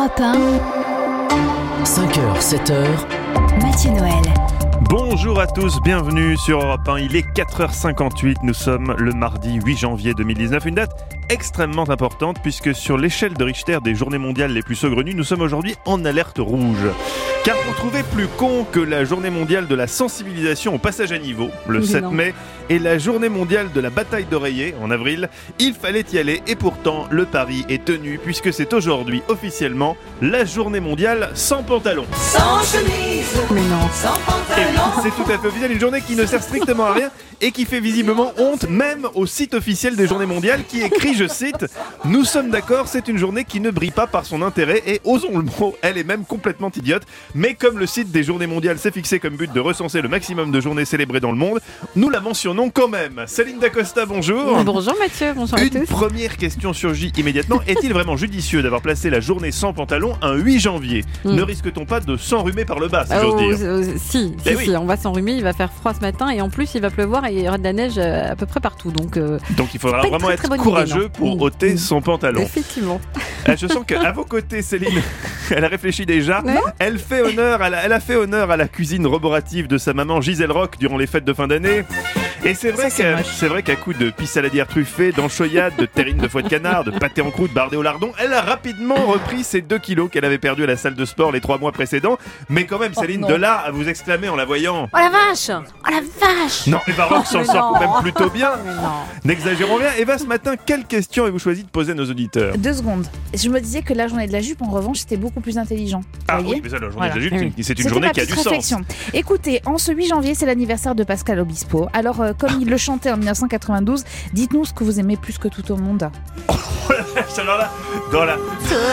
Europe 1, 5h, 7h, Mathieu Noël. Bonjour à tous, bienvenue sur Europe 1, il est 4h58, nous sommes le mardi 8 janvier 2019, une date extrêmement importante puisque sur l'échelle de Richter des journées mondiales les plus saugrenues, nous sommes aujourd'hui en alerte rouge. Car on trouvait plus con que la journée mondiale de la sensibilisation au passage à niveau, le 7 mai, et la journée mondiale de la bataille d'oreiller, en avril, il fallait y aller et pourtant le pari est tenu puisque c'est aujourd'hui officiellement la journée mondiale sans pantalon. Sans chemise, Mais non. sans Et oui, pantalon. c'est tout à fait officiel, une journée qui ne sert strictement à rien et qui fait visiblement honte même au site officiel des journées mondiales qui écrit, je cite, « Nous sommes d'accord, c'est une journée qui ne brille pas par son intérêt et osons le mot, elle est même complètement idiote. Mais comme le site des journées mondiales s'est fixé comme but de recenser le maximum de journées célébrées dans le monde, nous la mentionnons quand même. » Céline Dacosta, bonjour. Bonjour Mathieu, bonjour à Une tous. première question surgit immédiatement. Est-il vraiment judicieux d'avoir placé la journée sans pantalon un 8 janvier ? Ne risque-t-on pas de s'enrhumer par le bas, si j'ose dire ? Si, Eh oui. on va s'enrhumer, il va faire froid ce matin et en plus il va pleuvoir et il y aura de la neige à peu près partout. Donc Donc il faudra pas une vraiment très, être très bonne courageux idée, non. pour ôter son pantalon. effectivement. Je sens qu'à vos côtés, Céline, elle a réfléchi déjà. Ouais. Elle a fait honneur à la cuisine roborative de sa maman Gisèle Roch durant les fêtes de fin d'année. Et c'est vrai qu'à coup de pissaladière truffée, d'anchoyade, de terrine de foie de canard, de pâté en croûte bardé au lardon, elle a rapidement repris ses 2 kilos qu'elle avait perdus à la salle de sport les 3 mois précédents. Mais quand même, Céline, de là à vous exclamer en la voyant. Oh la vache! Oh la vache! Non, Eva Roch s'en mais sort non. quand même plutôt bien. Mais non. N'exagérons rien. Eva, ce matin, quelle question avez-vous choisi de poser à nos auditeurs ? 2 secondes. Je me disais que la journée de la jupe, en revanche, c'était beaucoup plus intelligent. Ah Vous voyez oui, mais ça, la journée Voilà. de la jupe, Oui. c'est une C'était journée ma qui a petite du sens. réflexion. Écoutez, en ce 8 janvier, c'est l'anniversaire de Pascal Obispo. Alors, comme il le chantait en 1992, dites-nous ce que vous aimez plus que tout au monde. Alors là, dans la...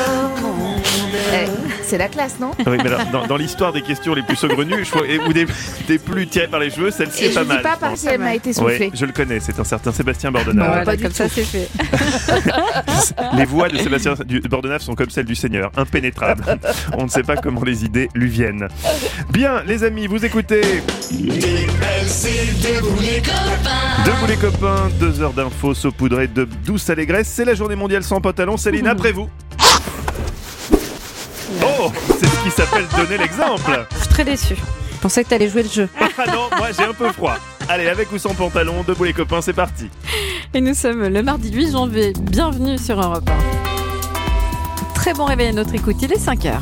C'est la classe, non? Oui, mais alors, dans l'histoire des questions les plus saugrenues, ou des plus tirées par les cheveux, celle-ci Et est je pas dis mal. pas je parce pense. qu'elle m'a été soufflée. Oui, je le connais, c'est un certain Sébastien Bordenave. Bon, Voilà, pas du comme ça tout. c'est fait. Les voix de Sébastien Bordenave sont comme celles du Seigneur, impénétrables. On ne sait pas comment les idées lui viennent. Bien, les amis, vous écoutez Debout les copains, 2 heures d'infos saupoudrées de douce allégresse. C'est la journée mondiale sans pantalon. Céline, après vous. Oh, c'est ce qui s'appelle donner l'exemple. Je suis très déçue. Je pensais que t'allais jouer le jeu. Ah non, moi j'ai un peu froid. Allez, avec ou sans pantalon, debout les copains, c'est parti. Et nous sommes le mardi 8 janvier. Bienvenue sur Europe 1. Très bon réveil à notre écoute, il est 5h.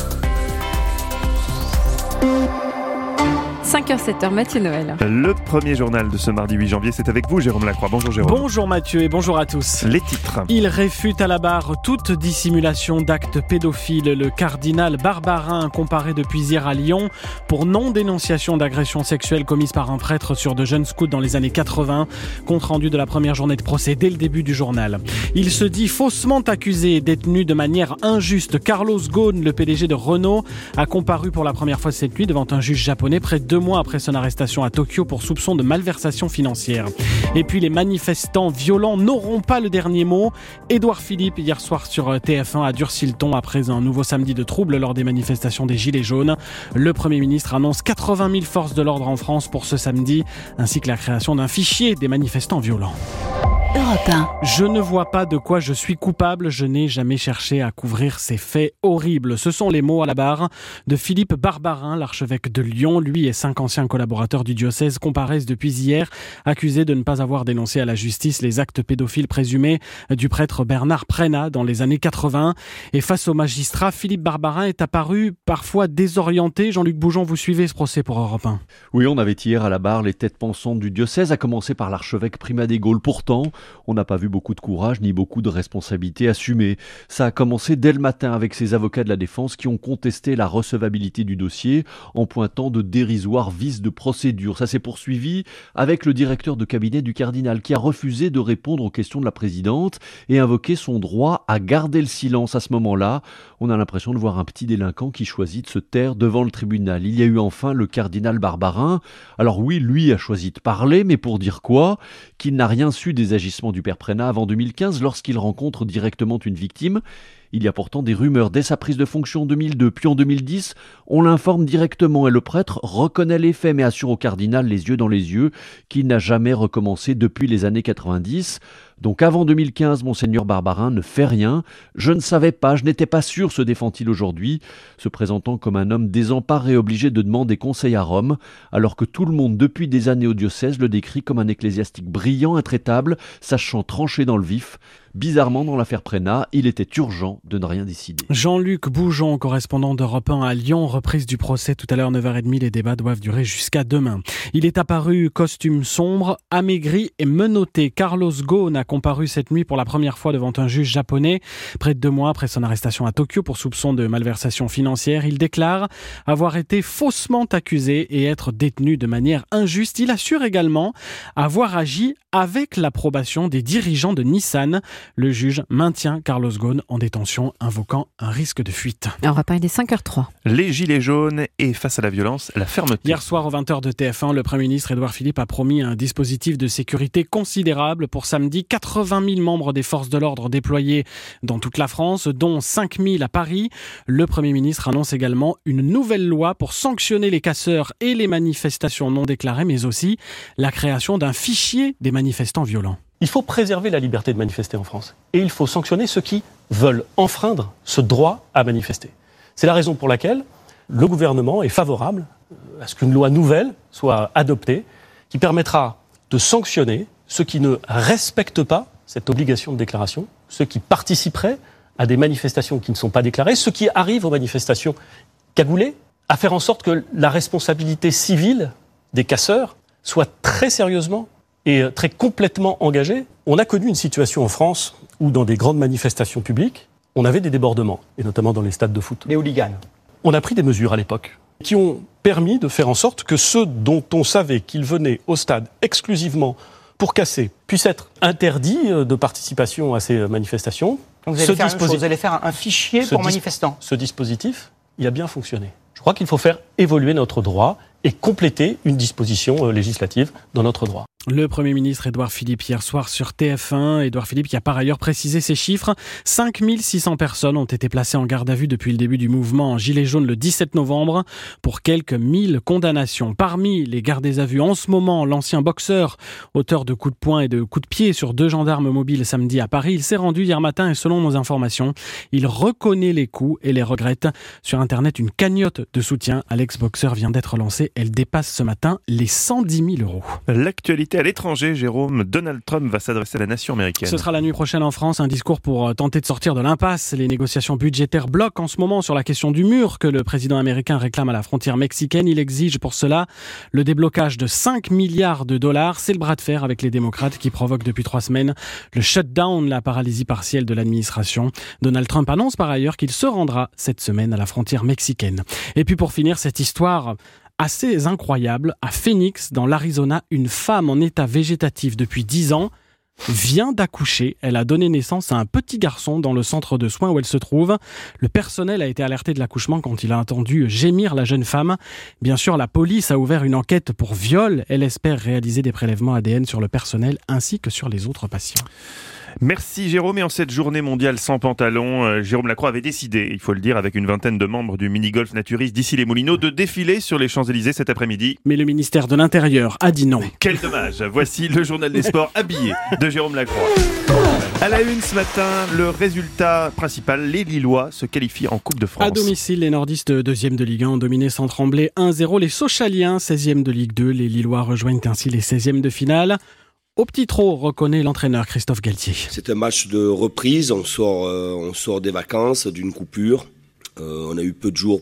5h, 7h, Mathieu Noël. Le premier journal de ce mardi 8 janvier, c'est avec vous, Jérôme Lacroix. Bonjour Jérôme. Bonjour Mathieu et bonjour à tous. Les titres. Il réfute à la barre toute dissimulation d'actes pédophiles. Le cardinal Barbarin, comparé depuis hier à Lyon pour non-dénonciation d'agression sexuelle commise par un prêtre sur de jeunes scouts dans les années 80. Compte rendu de la première journée de procès dès le début du journal. Il se dit faussement accusé et détenu de manière injuste. Carlos Ghosn, le PDG de Renault, a comparu pour la première fois cette nuit devant un juge japonais près de 2 mois après son arrestation à Tokyo pour soupçon de malversation financière. Et puis les manifestants violents n'auront pas le dernier mot. Édouard Philippe, hier soir sur TF1, a durci le ton après un nouveau samedi de troubles lors des manifestations des Gilets jaunes. Le Premier ministre annonce 80 000 forces de l'ordre en France pour ce samedi, ainsi que la création d'un fichier des manifestants violents. Europe 1, Je ne vois pas de quoi je suis coupable, je n'ai jamais cherché à couvrir ces faits horribles. Ce sont les mots à la barre de Philippe Barbarin, l'archevêque de Lyon. Lui et 5 anciens collaborateurs du diocèse comparaissent depuis hier, accusés de ne pas avoir dénoncé à la justice les actes pédophiles présumés du prêtre Bernard Prénat dans les années 80. Et face au magistrat, Philippe Barbarin est apparu parfois désorienté. Jean-Luc Boujon, vous suivez ce procès pour Europe 1. Oui, on avait hier à la barre les têtes pensantes du diocèse, à commencer par l'archevêque Primat des Gaules. Pourtant, on n'a pas vu beaucoup de courage ni beaucoup de responsabilités assumées. Ça a commencé dès le matin avec ses avocats de la défense qui ont contesté la recevabilité du dossier en pointant de dérisoires vices de procédure. Ça s'est poursuivi avec le directeur de cabinet du cardinal qui a refusé de répondre aux questions de la présidente et invoqué son droit à garder le silence. À ce moment-là, on a l'impression de voir un petit délinquant qui choisit de se taire devant le tribunal. Il y a eu enfin le cardinal Barbarin. Alors oui, lui a choisi de parler, mais pour dire quoi ? Qu'il n'a rien su des agissements du père Prénat avant 2015 lorsqu'il rencontre directement une victime. Il y a pourtant des rumeurs dès sa prise de fonction en 2002, puis en 2010, on l'informe directement et le prêtre reconnaît les faits mais assure au cardinal les yeux dans les yeux qu'il n'a jamais recommencé depuis les années 90. Donc avant 2015, Monseigneur Barbarin ne fait rien. Je ne savais pas, je n'étais pas sûr, se défend-il aujourd'hui, se présentant comme un homme désemparé obligé de demander conseil à Rome, alors que tout le monde depuis des années au diocèse le décrit comme un ecclésiastique brillant, intraitable, sachant trancher dans le vif. Bizarrement, dans l'affaire Prénat, il était urgent de ne rien décider. Jean-Luc Boujon, correspondant d'Europe 1 à Lyon, reprise du procès tout à l'heure 9h30. Les débats doivent durer jusqu'à demain. Il est apparu costume sombre, amaigri et menotté. Carlos Ghosn a comparu cette nuit pour la première fois devant un juge japonais. Près de 2 mois après son arrestation à Tokyo pour soupçon de malversation financière, il déclare avoir été faussement accusé et être détenu de manière injuste. Il assure également avoir agi avec l'approbation des dirigeants de Nissan. Le juge maintient Carlos Ghosn en détention, invoquant un risque de fuite. On va parler des 5h03. Les gilets jaunes et face à la violence, la fermeté. Hier soir, aux 20h de TF1, le Premier ministre Édouard Philippe a promis un dispositif de sécurité considérable pour samedi. 80 000 membres des forces de l'ordre déployés dans toute la France, dont 5 000 à Paris. Le Premier ministre annonce également une nouvelle loi pour sanctionner les casseurs et les manifestations non déclarées, mais aussi la création d'un fichier des manifestants violents. Il faut préserver la liberté de manifester en France. Et il faut sanctionner ceux qui veulent enfreindre ce droit à manifester. C'est la raison pour laquelle le gouvernement est favorable à ce qu'une loi nouvelle soit adoptée qui permettra de sanctionner ceux qui ne respectent pas cette obligation de déclaration, ceux qui participeraient à des manifestations qui ne sont pas déclarées, ceux qui arrivent aux manifestations cagoulés, à faire en sorte que la responsabilité civile des casseurs soit très sérieusement et très complètement engagée. On a connu une situation en France où, dans des grandes manifestations publiques, on avait des débordements, et notamment dans les stades de foot. Les hooligans. On a pris des mesures à l'époque qui ont permis de faire en sorte que ceux dont on savait qu'ils venaient au stade exclusivement pour casser puissent être interdits de participation à ces manifestations. Donc vous allez faire un fichier pour manifestants. Ce dispositif, il a bien fonctionné. Je crois qu'il faut faire évoluer notre droit et compléter une disposition législative dans notre droit. Le Premier ministre Édouard Philippe hier soir sur TF1. Édouard Philippe qui a par ailleurs précisé ces chiffres. 5 600 personnes ont été placées en garde à vue depuis le début du mouvement Gilets jaunes le 17 novembre pour quelques 1000 condamnations. Parmi les gardés à vue en ce moment, l'ancien boxeur, auteur de coups de poing et de coups de pied sur 2 gendarmes mobiles samedi à Paris. Il s'est rendu hier matin et selon nos informations, il reconnaît les coups et les regrette. Sur Internet, une cagnotte de soutien à l'ex-boxeur vient d'être lancée. Elle dépasse ce matin les 110 000 €. L'actualité à l'étranger, Jérôme, Donald Trump va s'adresser à la nation américaine. Ce sera la nuit prochaine en France, un discours pour tenter de sortir de l'impasse. Les négociations budgétaires bloquent en ce moment sur la question du mur que le président américain réclame à la frontière mexicaine. Il exige pour cela le déblocage de 5 milliards de dollars. C'est le bras de fer avec les démocrates qui provoquent depuis 3 semaines le shutdown, la paralysie partielle de l'administration. Donald Trump annonce par ailleurs qu'il se rendra cette semaine à la frontière mexicaine. Et puis pour finir, cette histoire assez incroyable. À Phoenix, dans l'Arizona, une femme en état végétatif depuis 10 ans vient d'accoucher. Elle a donné naissance à un petit garçon dans le centre de soins où elle se trouve. Le personnel a été alerté de l'accouchement quand il a entendu gémir la jeune femme. Bien sûr, la police a ouvert une enquête pour viol. Elle espère réaliser des prélèvements ADN sur le personnel ainsi que sur les autres patients. Merci Jérôme. Et en cette journée mondiale sans pantalon, Jérôme Lacroix avait décidé, il faut le dire, avec une vingtaine de membres du mini-golf naturiste d'Issy-les-Moulineaux, de défiler sur les Champs-Élysées cet après-midi. Mais le ministère de l'Intérieur a dit non. Quel dommage. Voici le journal des sports habillé de Jérôme Lacroix. À la une ce matin, le résultat principal, les Lillois se qualifient en Coupe de France. À domicile, les nordistes 2e de Ligue 1 ont dominé sans trembler 1-0. Les Sochaliens 16e de Ligue 2. Les Lillois rejoignent ainsi les 16e de finale. Au petit trot, reconnaît l'entraîneur Christophe Galtier. C'est un match de reprise, on sort des vacances, d'une coupure. On a eu peu de jours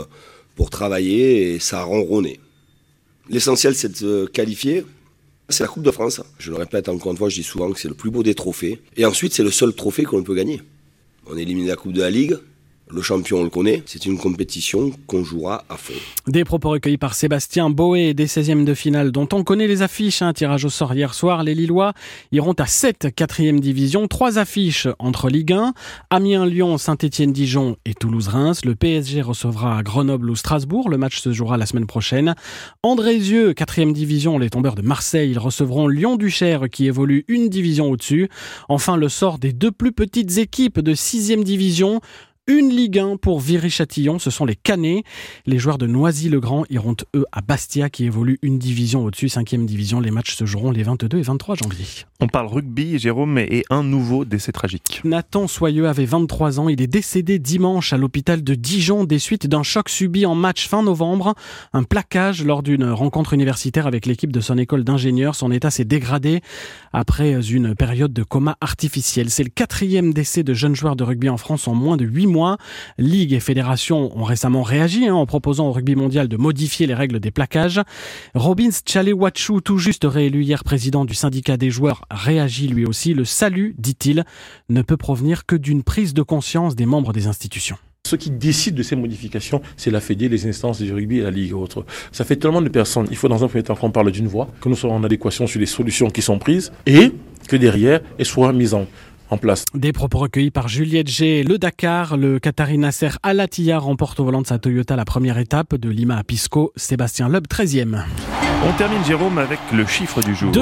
pour travailler et ça a ronronné. L'essentiel, c'est de se qualifier. C'est la Coupe de France. Je le répète encore une fois, je dis souvent que c'est le plus beau des trophées. Et ensuite, c'est le seul trophée qu'on peut gagner. On élimine la Coupe de la Ligue, Le champion, on le connaît, c'est une compétition qu'on jouera à fond. Des propos recueillis par Sébastien Boé des 16e de finale dont on connaît les affiches. Tirage au sort hier soir, les Lillois iront à 7 4e division. 3 affiches entre Ligue 1, Amiens-Lyon, Saint-Étienne-Dijon et Toulouse-Reims. Le PSG recevra Grenoble ou Strasbourg. Le match se jouera la semaine prochaine. Andrézieux, 4e division, les tombeurs de Marseille. Ils recevront Lyon-Duchère qui évolue une division au-dessus. Enfin, le sort des 2 plus petites équipes de 6e division. Une Ligue 1 pour Viry-Châtillon, ce sont les Canets. Les joueurs de Noisy-le-Grand iront, eux, à Bastia, qui évolue une division au-dessus, 5e division. Les matchs se joueront les 22 et 23 janvier. On parle rugby, Jérôme, et un nouveau décès tragique. Nathan Soyeux avait 23 ans. Il est décédé dimanche à l'hôpital de Dijon des suites d'un choc subi en match fin novembre. Un plaquage lors d'une rencontre universitaire avec l'équipe de son école d'ingénieurs. Son état s'est dégradé après une période de coma artificiel. C'est le 4e décès de jeunes joueurs de rugby en France en moins de 8 mois. Ligue et fédération ont récemment réagi en proposant au rugby mondial de modifier les règles des plaquages. Robins Tchalewachu, tout juste réélu hier président du syndicat des joueurs, réagit lui aussi. Le salut, dit-il, ne peut provenir que d'une prise de conscience des membres des institutions. Ceux qui décident de ces modifications, c'est la Fédé, les instances du rugby et la Ligue et autres. Ça fait tellement de personnes. Il faut dans un premier temps qu'on parle d'une voix, que nous soyons en adéquation sur les solutions qui sont prises et que derrière, elles soient mises en place. Des propos recueillis par Juliette G. Le Dakar, le Qatari Nasser Al Attiyah remporte au volant de sa Toyota la première étape de Lima à Pisco. Sébastien Loeb, 13e. On termine, Jérôme, avec le chiffre du jour.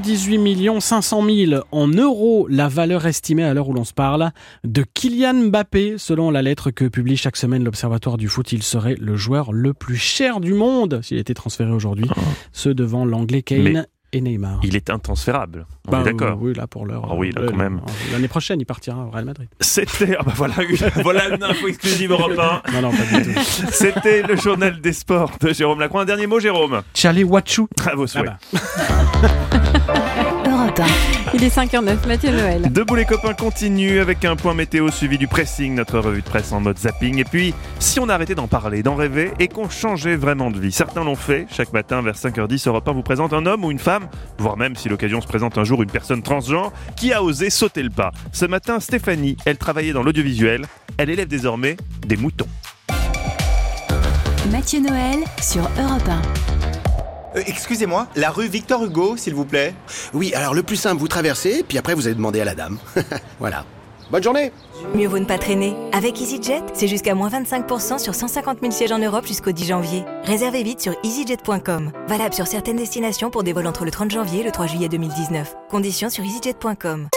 218 500 000 en euros, la valeur estimée à l'heure où l'on se parle de Kylian Mbappé. Selon la lettre que publie chaque semaine l'Observatoire du foot, il serait le joueur le plus cher du monde s'il était transféré aujourd'hui. Ce devant l'anglais Kane et Neymar. Il est intransférable, on est d'accord. Oui, là pour l'heure. Oui, là quand même. L'année prochaine, il partira au Real Madrid. C'était... voilà une info exclusive Europe 1. Non, pas du tout. C'était le journal des sports de Jérôme Lacroix. Un dernier mot, Jérôme. Tchalewachu. À vos souhaits. Europe 1. Il est 5h09, Mathieu Noël. Debout les copains continue avec un point météo suivi du pressing, notre revue de presse en mode zapping. Et puis, si on arrêtait d'en parler, d'en rêver et qu'on changeait vraiment de vie. Certains l'ont fait. Chaque matin vers 5h10, Europe 1 vous présente un homme ou une femme, voire même si l'occasion se présente un jour une personne transgenre, qui a osé sauter le pas. Ce matin, Stéphanie, elle travaillait dans l'audiovisuel. Elle élève désormais des moutons. Mathieu Noël sur Europe 1. Excusez-moi, la rue Victor Hugo, s'il vous plaît. Oui, alors le plus simple, vous traversez, puis après vous allez demander à la dame. Voilà. Bonne journée. Mieux vaut ne pas traîner. Avec EasyJet, c'est jusqu'à moins 25% sur 150 000 sièges en Europe jusqu'au 10 janvier. Réservez vite sur easyjet.com. Valable sur certaines destinations pour des vols entre le 30 janvier et le 3 juillet 2019. Conditions sur easyjet.com.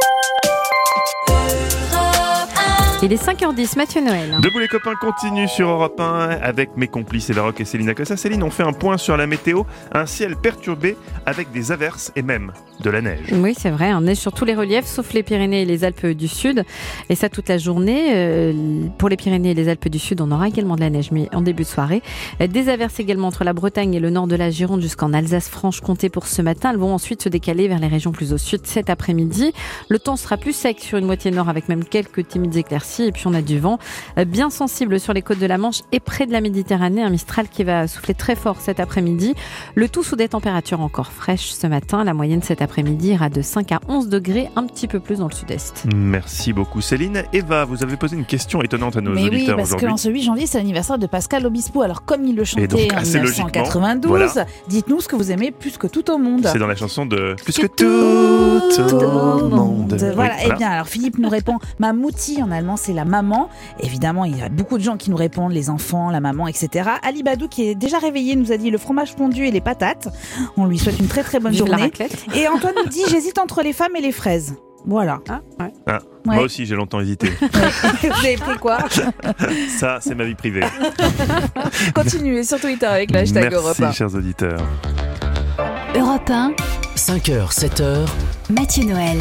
Il est 5h10, Mathieu Noël. Debout les copains continue sur Europe 1 avec mes complices Eva Rock et Céline Acossa. Céline, on fait un point sur la météo. Un ciel perturbé avec des averses et même de la neige. Oui, c'est vrai, neige sur tous les reliefs, sauf les Pyrénées et les Alpes du Sud. Et ça toute la journée. Pour les Pyrénées et les Alpes du Sud, on aura également de la neige, mais en début de soirée. Des averses également entre la Bretagne et le nord de la Gironde jusqu'en Alsace-Franche-Comté pour ce matin. Elles vont ensuite se décaler vers les régions plus au sud cet après-midi. Le temps sera plus sec sur une moitié nord avec même quelques timides éclaircies. Et puis on a du vent bien sensible sur les côtes de la Manche et près de la Méditerranée. Un Mistral qui va souffler très fort cet après-midi. Le tout sous des températures encore fraîches ce matin. La moyenne cet après-midi ira de 5 à 11 degrés, un petit peu plus dans le sud-est. Merci beaucoup Céline. Eva, vous avez posé une question étonnante à nos auditeurs aujourd'hui. Oui, parce qu'en ce 8 janvier, c'est l'anniverseur de Pascal Obispo. Alors comme il le chantait donc, en 1992, voilà. Dites-nous ce que vous aimez plus que tout au monde. C'est dans la chanson de Plus que tout au monde. Voilà, oui, bien, alors Philippe nous répond Mamouti, en allemand c'est la maman. Évidemment, il y a beaucoup de gens qui nous répondent, les enfants, la maman, etc. Ali Badou, qui est déjà réveillé, nous a dit le fromage fondu et les patates. On lui souhaite une très très bonne journée. Et Antoine nous dit j'hésite entre les femmes et les fraises. Voilà. Ouais. Moi aussi, j'ai longtemps hésité. Vous avez pris quoi? Ça, c'est ma vie privée. Continuez sur Twitter avec le hashtag Europe 1. Merci, chers auditeurs. Europe 1. 5h, 7h. Mathieu Noël.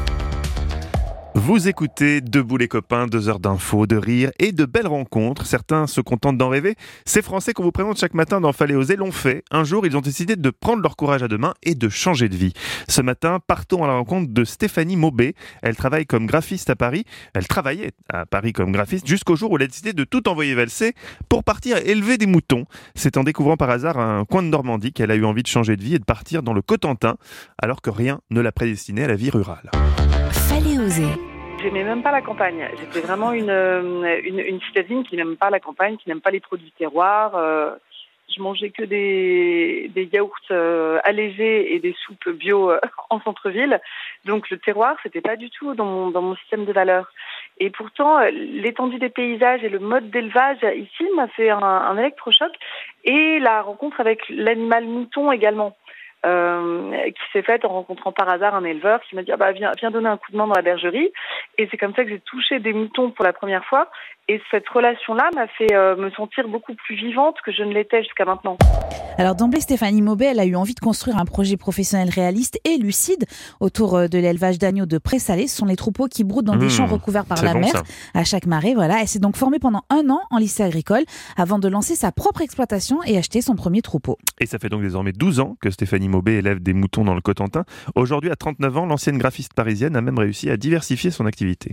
Vous écoutez Debout les copains, 2 heures d'infos, de rire et de belles rencontres. Certains se contentent d'en rêver. Ces Français qu'on vous présente chaque matin dans Fallait oser l'ont fait. Un jour, ils ont décidé de prendre leur courage à deux mains et de changer de vie. Ce matin, partons à la rencontre de Stéphanie Maubé. Elle travaille comme graphiste à Paris. Elle travaillait à Paris comme graphiste jusqu'au jour où elle a décidé de tout envoyer valser pour partir élever des moutons. C'est en découvrant par hasard un coin de Normandie qu'elle a eu envie de changer de vie et de partir dans le Cotentin, alors que rien ne l'a prédestinée à la vie rurale. Fallait oser. J'aimais même pas la campagne. J'étais vraiment une citadine qui n'aime pas la campagne, qui n'aime pas les produits terroirs. Je mangeais que des yaourts allégés et des soupes bio en centre-ville. Donc le terroir, c'était pas du tout dans mon système de valeurs. Et pourtant, l'étendue des paysages et le mode d'élevage ici m'a fait un électrochoc. Et la rencontre avec l'animal mouton également. Qui s'est faite en rencontrant par hasard un éleveur qui m'a dit viens donner un coup de main dans la bergerie, et c'est comme ça que j'ai touché des moutons pour la première fois, et cette relation-là m'a fait me sentir beaucoup plus vivante que je ne l'étais jusqu'à maintenant. Alors d'emblée, Stéphanie Maubet, elle a eu envie de construire un projet professionnel réaliste et lucide autour de l'élevage d'agneaux de pré-salé. Ce sont les troupeaux qui broutent dans des champs recouverts par la mer à chaque marée. Voilà, elle s'est donc formée pendant 1 an en lycée agricole avant de lancer sa propre exploitation et acheter son premier troupeau. Et ça fait donc désormais 12 ans que Stéphanie Maubet élève des moutons dans le Cotentin. Aujourd'hui, à 39 ans, l'ancienne graphiste parisienne a même réussi à diversifier son activité.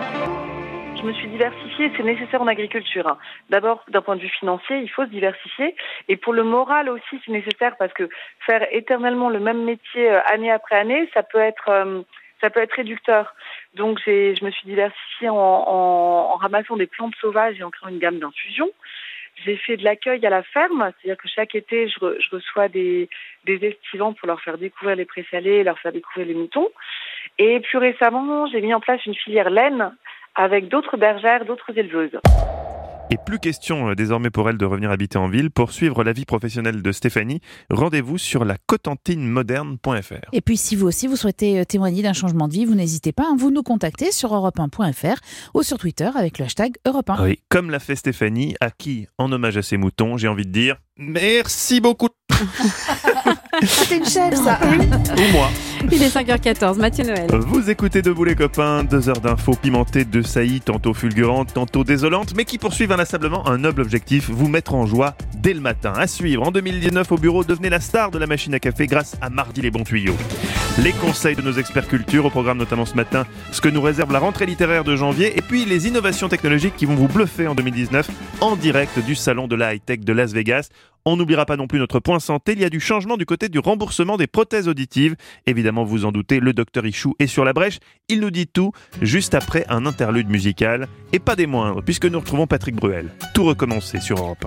Je me suis diversifiée, c'est nécessaire en agriculture. D'abord, d'un point de vue financier, il faut se diversifier. Et pour le moral aussi, c'est nécessaire parce que faire éternellement le même métier année après année, ça peut être réducteur. Donc, je me suis diversifiée en ramassant des plantes sauvages et en créant une gamme d'infusions. J'ai fait de l'accueil à la ferme, c'est-à-dire que chaque été, je reçois des estivants pour leur faire découvrir les présalés, leur faire découvrir les moutons. Et plus récemment, j'ai mis en place une filière laine avec d'autres bergères, d'autres éleveuses. Et plus question désormais pour elle de revenir habiter en ville. Pour suivre la vie professionnelle de Stéphanie, rendez-vous sur lacotentinmoderne.fr. Et puis si vous aussi vous souhaitez témoigner d'un changement de vie, vous n'hésitez pas, vous nous contactez sur europe1.fr ou sur Twitter avec le hashtag Europe1. Oui, comme l'a fait Stéphanie, à qui, en hommage à ses moutons, j'ai envie de dire merci beaucoup. C'était une chef, ça. Ou moi. Il est 5h14, Mathieu Noël. Vous écoutez Debout les copains, 2 heures d'infos pimentées de saillies, tantôt fulgurantes, tantôt désolantes, mais qui poursuivent inlassablement un noble objectif, vous mettre en joie dès le matin. À suivre, en 2019 au bureau, devenez la star de la machine à café grâce à Mardi les bons tuyaux. Les conseils de nos experts culture, au programme notamment ce matin, ce que nous réserve la rentrée littéraire de janvier, et puis les innovations technologiques qui vont vous bluffer en 2019 en direct du salon de la high-tech de Las Vegas. On n'oubliera pas non plus notre point santé, il y a du changement du côté du remboursement des prothèses auditives. Évidemment, vous en doutez, le docteur Ichou est sur la brèche. Il nous dit tout juste après un interlude musical. Et pas des moindres, puisque nous retrouvons Patrick Bruel. Tout recommencer sur Europe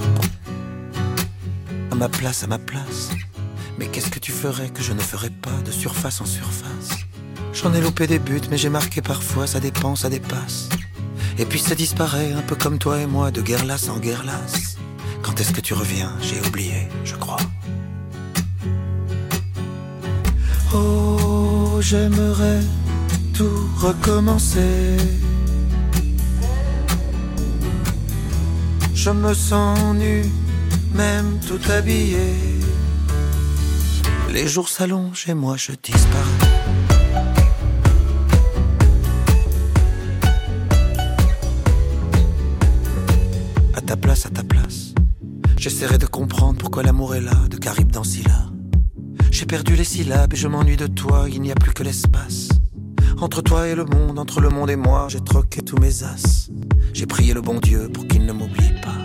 1. À ma place. Mais qu'est-ce que tu ferais que je ne ferais pas de surface en surface? J'en ai loupé des buts, mais j'ai marqué parfois, ça dépend, ça dépasse. Et puis ça disparaît, un peu comme toi et moi, de guerre lasse en guerre lasse. Quand est-ce que tu reviens? J'ai oublié, je crois. Oh, j'aimerais tout recommencer. Je me sens nu, même tout habillé. Les jours s'allongent et moi je disparais. À ta place. J'essaierai de comprendre pourquoi l'amour est là, de Caribe dans Scylla. J'ai perdu les syllabes et je m'ennuie de toi, il n'y a plus que l'espace. Entre toi et le monde, entre le monde et moi, j'ai troqué tous mes as. J'ai prié le bon Dieu pour qu'il ne m'oublie pas.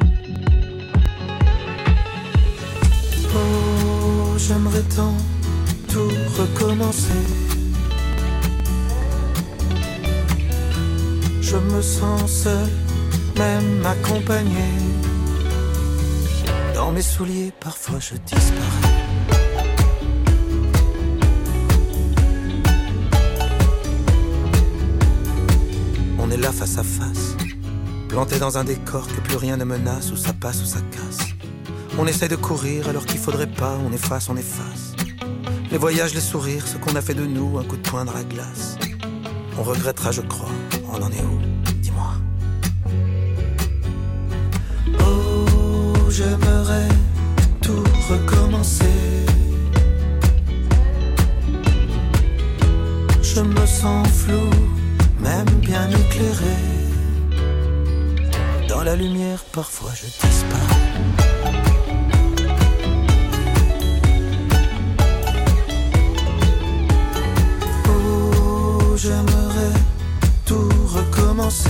Oh, j'aimerais tant tout recommencer. Je me sens seul, même accompagné. Dans mes souliers, parfois je disparais. On est là face à face, planté dans un décor que plus rien ne menace, où ça passe ou ça casse. On essaie de courir alors qu'il faudrait pas, on efface. Les voyages, les sourires, ce qu'on a fait de nous, un coup de poing dans la glace. On regrettera, je crois, on en est où? Dis-moi. Oh, j'aimerais tout recommencer. Je me sens flou, même bien éclairé. Dans la lumière, parfois je disparais. Oh, j'aimerais tout recommencer.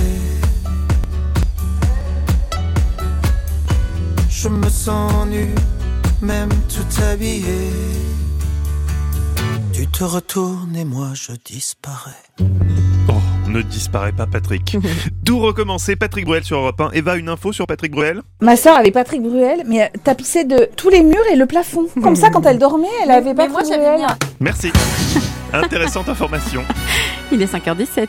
Je me sens nu, même tout habillé. Tu te retournes et moi je disparais. ne disparaît pas, Patrick. Tout recommencer, Patrick Bruel sur Europe 1. Eva, une info sur Patrick Bruel ? Ma sœur avait Patrick Bruel, mais tapissait de tous les murs et le plafond. Comme ça, quand elle dormait, elle avait Patrick Bruel. Merci. Intéressante information. Il est 5h17.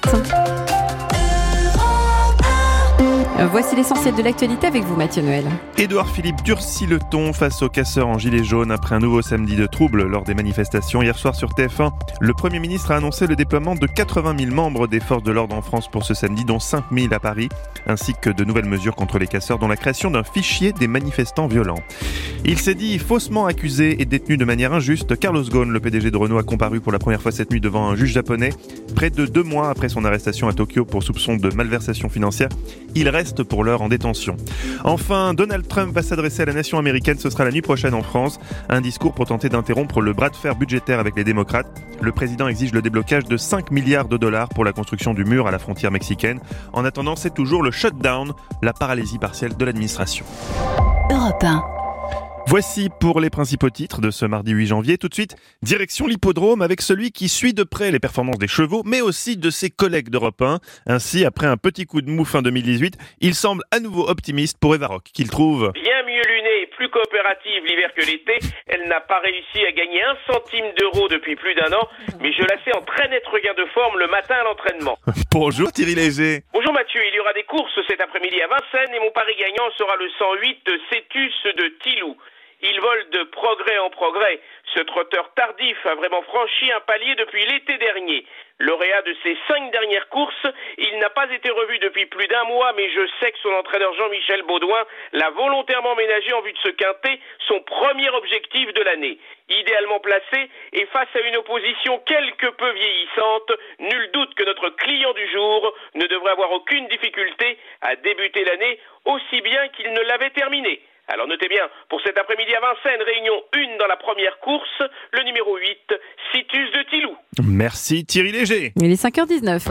Voici l'essentiel de l'actualité avec vous, Mathieu Noël. Édouard Philippe durcit le ton face aux casseurs en gilets jaunes après un nouveau samedi de troubles lors des manifestations. Hier soir sur TF1, le Premier ministre a annoncé le déploiement de 80 000 membres des forces de l'ordre en France pour ce samedi, dont 5 000 à Paris, ainsi que de nouvelles mesures contre les casseurs, dont la création d'un fichier des manifestants violents. Il s'est dit faussement accusé et détenu de manière injuste. Carlos Ghosn, le PDG de Renault, a comparu pour la première fois cette nuit devant un juge japonais. Près de 2 mois après son arrestation à Tokyo pour soupçon de malversation financière, il reste pour l'heure en détention. Enfin, Donald Trump va s'adresser à la nation américaine. Ce sera la nuit prochaine en France. Un discours pour tenter d'interrompre le bras de fer budgétaire avec les démocrates. Le président exige le déblocage de 5 milliards de dollars pour la construction du mur à la frontière mexicaine. En attendant, c'est toujours le shutdown, la paralysie partielle de l'administration. Europe 1. Voici pour les principaux titres de ce mardi 8 janvier. Tout de suite, direction l'hippodrome avec celui qui suit de près les performances des chevaux, mais aussi de ses collègues d'Europe 1. Ainsi, après un petit coup de mou fin 2018, il semble à nouveau optimiste pour Eva Rock, qu'il trouve bien mieux lunée et plus coopérative l'hiver que l'été. Elle n'a pas réussi à gagner 1 centime d'euro depuis plus d'1 an, mais je la sais en très net regain de forme le matin à l'entraînement. Bonjour Thierry Léger. Bonjour Mathieu, il y aura des courses cet après-midi à Vincennes et mon pari gagnant sera le 108 de Cétus de Tilou. Il vole de progrès en progrès. Ce trotteur tardif a vraiment franchi un palier depuis l'été dernier. Lauréat de ses 5 dernières courses, il n'a pas été revu depuis plus d'1 mois, mais je sais que son entraîneur Jean-Michel Baudouin l'a volontairement ménagé en vue de se quinter, son premier objectif de l'année. Idéalement placé et face à une opposition quelque peu vieillissante, nul doute que notre client du jour ne devrait avoir aucune difficulté à débuter l'année aussi bien qu'il ne l'avait terminée. Alors notez bien, pour cet après-midi à Vincennes, réunion 1 dans la première course, le numéro 8, Cétus de Tilou. Merci Thierry Léger. Il est 5h19.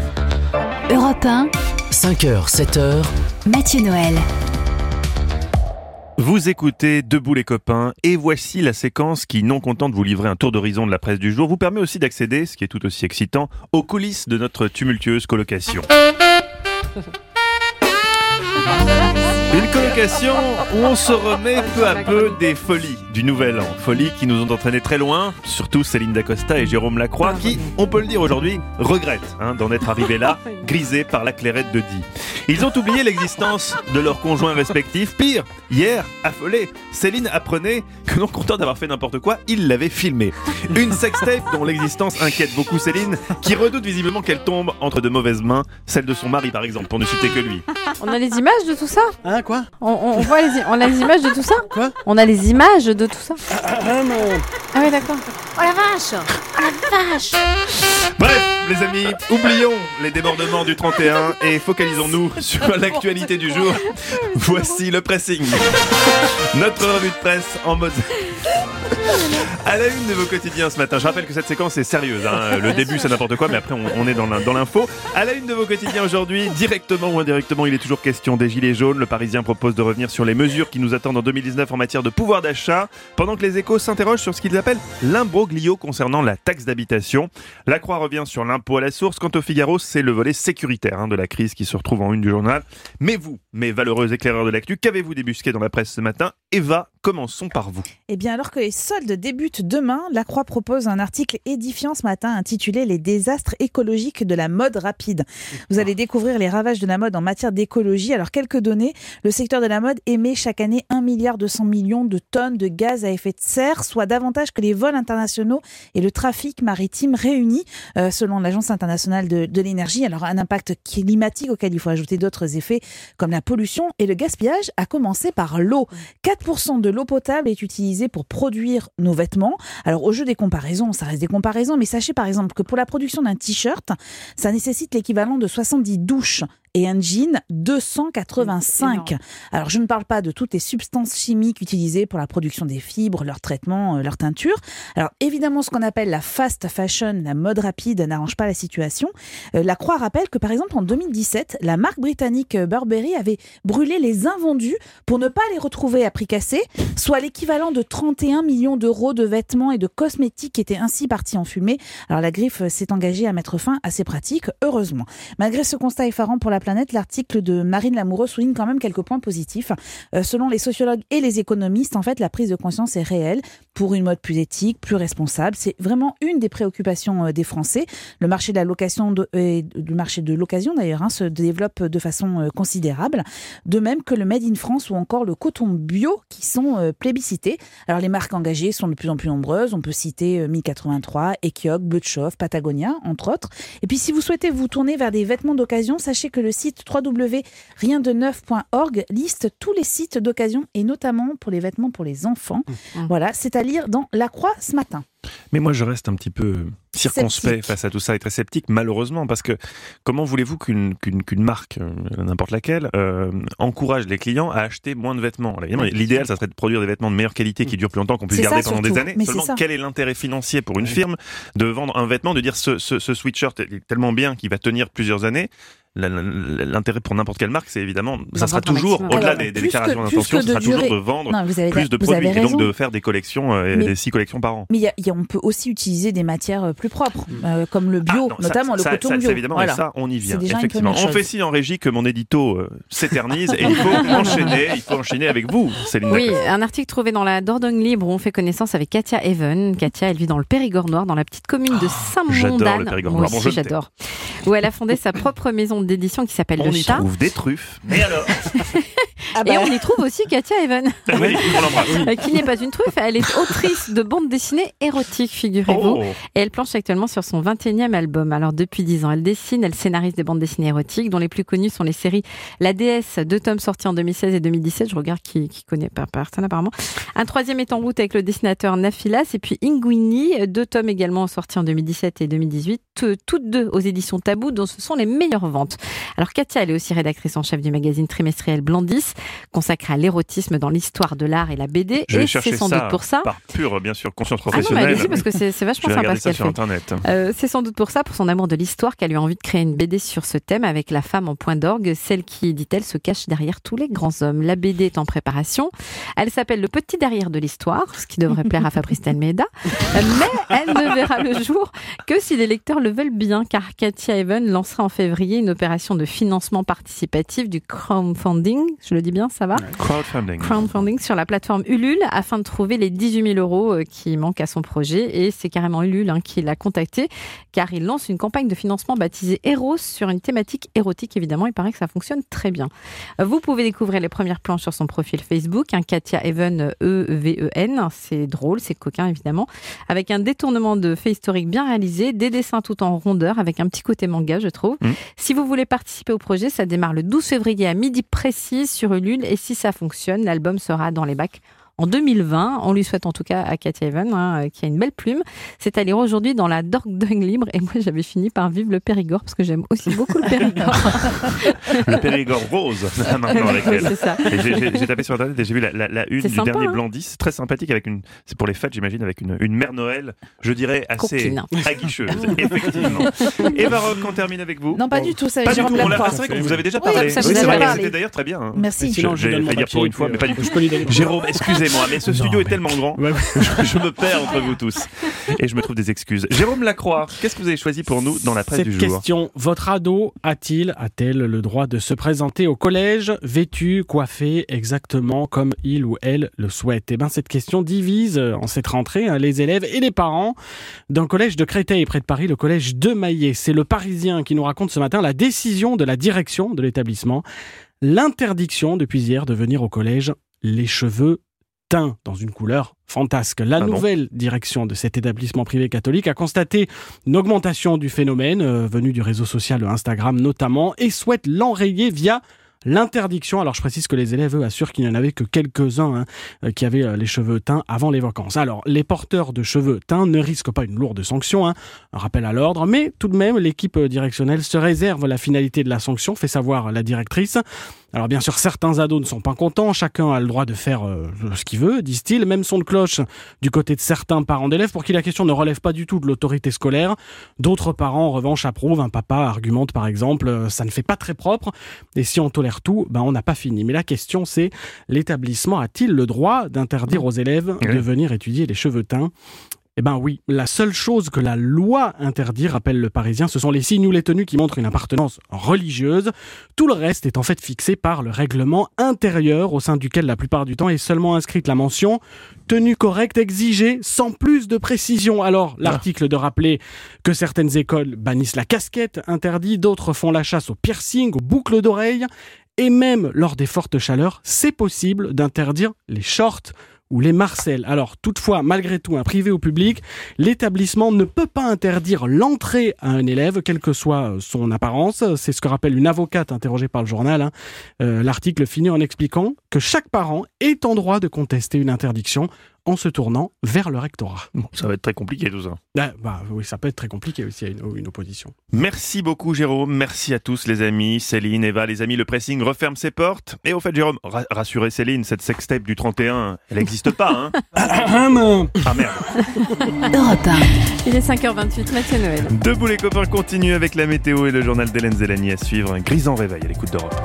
Europe 1. 5h, 7h. Mathieu Noël. Vous écoutez Debout les copains et voici la séquence qui, non content de vous livrer un tour d'horizon de la presse du jour, vous permet aussi d'accéder, ce qui est tout aussi excitant, aux coulisses de notre tumultueuse colocation. Une colocation où on se remet peu à peu des folies du nouvel an. Folies qui nous ont entraînés très loin, surtout Céline Dacosta et Jérôme Lacroix qui, on peut le dire aujourd'hui, regrettent d'en être arrivés là, grisés par la clairette de Die. Ils ont oublié l'existence de leurs conjoints respectifs. Pire, hier, affolée, Céline apprenait que non content d'avoir fait n'importe quoi, il l'avait filmé. Une sextape dont l'existence inquiète beaucoup Céline, qui redoute visiblement qu'elle tombe entre de mauvaises mains, celle de son mari par exemple, pour ne citer que lui. On a les images de tout ça ? Hein, quoi ? On a les images de tout ça ? Quoi ? On a les images de tout ça ? Non. Ah oui, d'accord. Oh la vache! Oh la vache! Bref, les amis, oublions les débordements du 31 et focalisons-nous sur l'actualité du jour. Voici le pressing. Notre revue de presse en mode... À la une de vos quotidiens ce matin, je rappelle que cette séquence est sérieuse, le début c'est n'importe quoi mais après on est dans l'info. À la une de vos quotidiens aujourd'hui, directement ou indirectement, il est toujours question des gilets jaunes. Le Parisien propose de revenir sur les mesures qui nous attendent en 2019 en matière de pouvoir d'achat, pendant que les Échos s'interrogent sur ce qu'ils appellent l'imbroglio concernant la taxe d'habitation. La Croix revient sur l'impôt à la source. Quant au Figaro, c'est le volet sécuritaire de la crise qui se retrouve en une du journal. Mais vous, mes valeureux éclaireurs de l'actu, qu'avez-vous débusqué dans la presse ce matin? Eva, commençons par vous. Eh bien, alors que les soldes débutent demain, La Croix propose un article édifiant ce matin intitulé « Les désastres écologiques de la mode rapide ». Vous allez découvrir les ravages de la mode en matière d'écologie. Alors, quelques données. Le secteur de la mode émet chaque année 1,2 milliard de tonnes de gaz à effet de serre, soit davantage que les vols internationaux et le trafic maritime réunis, selon l'Agence internationale de l'énergie. Alors, un impact climatique auquel il faut ajouter d'autres effets comme la pollution et le gaspillage, à commencer par l'eau. 4% de l'eau potable est utilisée pour produire nos vêtements. Alors, au jeu des comparaisons, ça reste des comparaisons, mais sachez par exemple que pour la production d'un t-shirt, ça nécessite l'équivalent de 70 douches et un jean 285. Alors je ne parle pas de toutes les substances chimiques utilisées pour la production des fibres, leur traitement, leur teinture. Alors évidemment, ce qu'on appelle la fast fashion, la mode rapide, n'arrange pas la situation. La Croix rappelle que par exemple en 2017, la marque britannique Burberry avait brûlé les invendus pour ne pas les retrouver à prix cassé, soit l'équivalent de 31 millions d'euros de vêtements et de cosmétiques qui étaient ainsi partis en fumée. Alors la Griffe s'est engagée à mettre fin à ces pratiques, heureusement. Malgré ce constat effarant pour la planète, l'article de Marine Lamoureux souligne quand même quelques points positifs. Selon les sociologues et les économistes, en fait, la prise de conscience est réelle pour une mode plus éthique, plus responsable. C'est vraiment une des préoccupations des Français. Le marché de la location le marché de l'occasion d'ailleurs se développe de façon considérable. De même que le Made in France ou encore le coton bio qui sont plébiscités. Alors les marques engagées sont de plus en plus nombreuses. On peut citer 1083, Ekiok, Bleu de Chauffe, Patagonia, entre autres. Et puis si vous souhaitez vous tourner vers des vêtements d'occasion, sachez que le site www.riendeneuf.org liste tous les sites d'occasion et notamment pour les vêtements pour les enfants. Voilà, c'est à lire dans La Croix ce matin. Mais moi, je reste un petit peu circonspect face à tout ça et très sceptique, malheureusement, parce que comment voulez-vous qu'une marque, n'importe laquelle, encourage les clients à acheter moins de vêtements ? Alors, évidemment, l'idéal, ça serait de produire des vêtements de meilleure qualité qui durent plus longtemps, qu'on puisse garder pendant des années. Seulement, quel est l'intérêt financier pour une firme de vendre un vêtement, de dire ce sweatshirt est tellement bien qu'il va tenir plusieurs années ? L'intérêt pour n'importe quelle marque, c'est évidemment, ça sera toujours, au-delà des déclarations d'intention, ça sera toujours de vendre plus de produits et donc de faire des collections, des 6 collections par an. Mais on peut aussi utiliser des matières plus propres, comme le bio, notamment le coton bio. Évidemment, et ça, on y vient. Effectivement. On fait signe en régie que mon édito s'éternise et il faut enchaîner avec vous, Céline. Oui, un article trouvé dans la Dordogne Libre où on fait connaissance avec Katia Even. Katia, elle vit dans le Périgord noir, dans la petite commune de Saint-Mondane. J'adore le Périgord noir. Moi aussi, j'adore. Où elle a fondé sa propre maison d'édition qui s'appelle Le Chat. On y trouve des truffes. Mais alors Et on y trouve aussi Katia Even, qui n'est pas une truffe, elle est autrice de bandes dessinées érotiques, figurez-vous. Et elle planche actuellement sur son 21e album. Alors depuis 10 ans, elle dessine, elle scénarise des bandes dessinées érotiques, dont les plus connues sont les séries La Déesse, 2 tomes sortis en 2016 et 2017. Je regarde qui connaît pas personne apparemment. Un 3e est en route avec le dessinateur Nafilas, et puis Inguini, 2 tomes également sortis en 2017 et 2018, toutes 2 aux éditions Tabou, dont ce sont les meilleures ventes. Alors Katia, elle est aussi rédactrice en chef du magazine trimestriel Blandis, consacré à l'érotisme dans l'histoire de l'art et la BD. Je vais et chercher c'est sans doute pour ça. Par pure, bien sûr, conscience professionnelle. Ah non, mais allez-y, parce que c'est vachement sympa ce qu'elle fait. Internet. C'est sans doute pour ça, pour son amour de l'histoire, qu'elle a eu envie de créer une BD sur ce thème avec la femme en point d'orgue, celle qui, dit-elle, se cache derrière tous les grands hommes. La BD est en préparation. Elle s'appelle Le petit derrière de l'histoire, ce qui devrait plaire à Fabrice Telmeda. Mais elle ne verra le jour que si les lecteurs le veulent bien, car Katia Even lancera en février une opération de financement participatif du crowdfunding. Je le dis bien, ça va ? Crowdfunding sur la plateforme Ulule afin de trouver les 18 000 euros qui manquent à son projet. Et c'est carrément Ulule qui l'a contacté, car il lance une campagne de financement baptisée Eros sur une thématique érotique. Évidemment, il paraît que ça fonctionne très bien. Vous pouvez découvrir les premières planches sur son profil Facebook, Katia Even, E-V-E-N. C'est drôle, c'est coquin évidemment, avec un détournement de fait historique bien réalisé, des dessins tout en rondeur, avec un petit côté manga, je trouve. Si vous voulez participer au projet, ça démarre le 12 février à midi précis sur Ulule, et si ça fonctionne, l'album sera dans les bacs en 2020. On lui souhaite en tout cas à Katia Even, qui a une belle plume. C'est à lire aujourd'hui dans la Dordogne Libre. Et moi, j'avais fini par vivre le Périgord, parce que j'aime aussi beaucoup le Périgord. Le Périgord rose, maintenant avec elle. C'est ça. J'ai tapé sur Internet et j'ai vu la une du dernier Blandis, très sympathique, avec c'est pour les fêtes, j'imagine, avec une mère Noël, je dirais, assez aguicheuse. Effectivement. Eva Rock, on termine avec vous. Non, pas du tout, ça pas Jérôme du tout. Lacroix. C'est vrai que vous avez déjà parlé. C'est vrai, c'était d'ailleurs très bien. Merci. J'ai failli dire pour une fois, mais pas du tout. Jérôme, excusez-moi, mais ce studio est tellement grand, je me perds entre vous tous et je me trouve des excuses. Jérôme Lacroix, qu'est-ce que vous avez choisi pour nous dans la presse du jour ? Cette question, votre ado a-t-elle le droit de se présenter au collège vêtu, coiffé exactement comme il ou elle le souhaite ? Eh bien, cette question divise en cette rentrée les élèves et les parents d'un collège de Créteil près de Paris, le collège de Maillet. C'est le Parisien qui nous raconte ce matin la décision de la direction de l'établissement, l'interdiction depuis hier de venir au collège les cheveux teints dans une couleur fantasque. La nouvelle direction de cet établissement privé catholique a constaté une augmentation du phénomène venu du réseau social Instagram notamment, et souhaite l'enrayer via l'interdiction. Alors je précise que les élèves, eux, assurent qu'il n'y en avait que quelques-uns qui avaient les cheveux teints avant les vacances. Alors les porteurs de cheveux teints ne risquent pas une lourde sanction, un rappel à l'ordre, mais tout de même l'équipe directionnelle se réserve la finalité de la sanction, fait savoir la directrice. Alors bien sûr, certains ados ne sont pas contents, chacun a le droit de faire ce qu'il veut, disent-ils. Même son de cloche du côté de certains parents d'élèves pour qui la question ne relève pas du tout de l'autorité scolaire. D'autres parents, en revanche, approuvent. Un papa argumente par exemple, ça ne fait pas très propre. Et si on tolère tout, on n'a pas fini. Mais la question c'est, l'établissement a-t-il le droit d'interdire aux élèves de venir étudier les cheveux teints ? Eh ben oui, la seule chose que la loi interdit, rappelle le Parisien, ce sont les signes ou les tenues qui montrent une appartenance religieuse. Tout le reste est en fait fixé par le règlement intérieur, au sein duquel la plupart du temps est seulement inscrite la mention « tenue correcte exigée » sans plus de précision. Alors, l'article de rappeler que certaines écoles bannissent la casquette interdit, d'autres font la chasse au piercing, aux boucles d'oreilles, et même lors des fortes chaleurs, c'est possible d'interdire les shorts ou les marcelles. Alors toutefois, malgré tout, privé ou public, l'établissement ne peut pas interdire l'entrée à un élève, quelle que soit son apparence. C'est ce que rappelle une avocate interrogée par le journal. L'article finit en expliquant que chaque parent est en droit de contester une interdiction en se tournant vers le rectorat. Bon, ça va être très compliqué tout ça. Oui, ça peut être très compliqué aussi à une opposition. Merci beaucoup Jérôme, merci à tous les amis. Céline, Eva, les amis, le pressing referme ses portes. Et au fait Jérôme, rassurez Céline, cette sextape du 31, elle n'existe pas, Ah merde. Europe 1. Il est 5h28, Mathieu Noël. Debout les copains, continue avec la météo et le journal d'Hélène Zélani à suivre. Un grisant réveil à l'écoute d'Europe.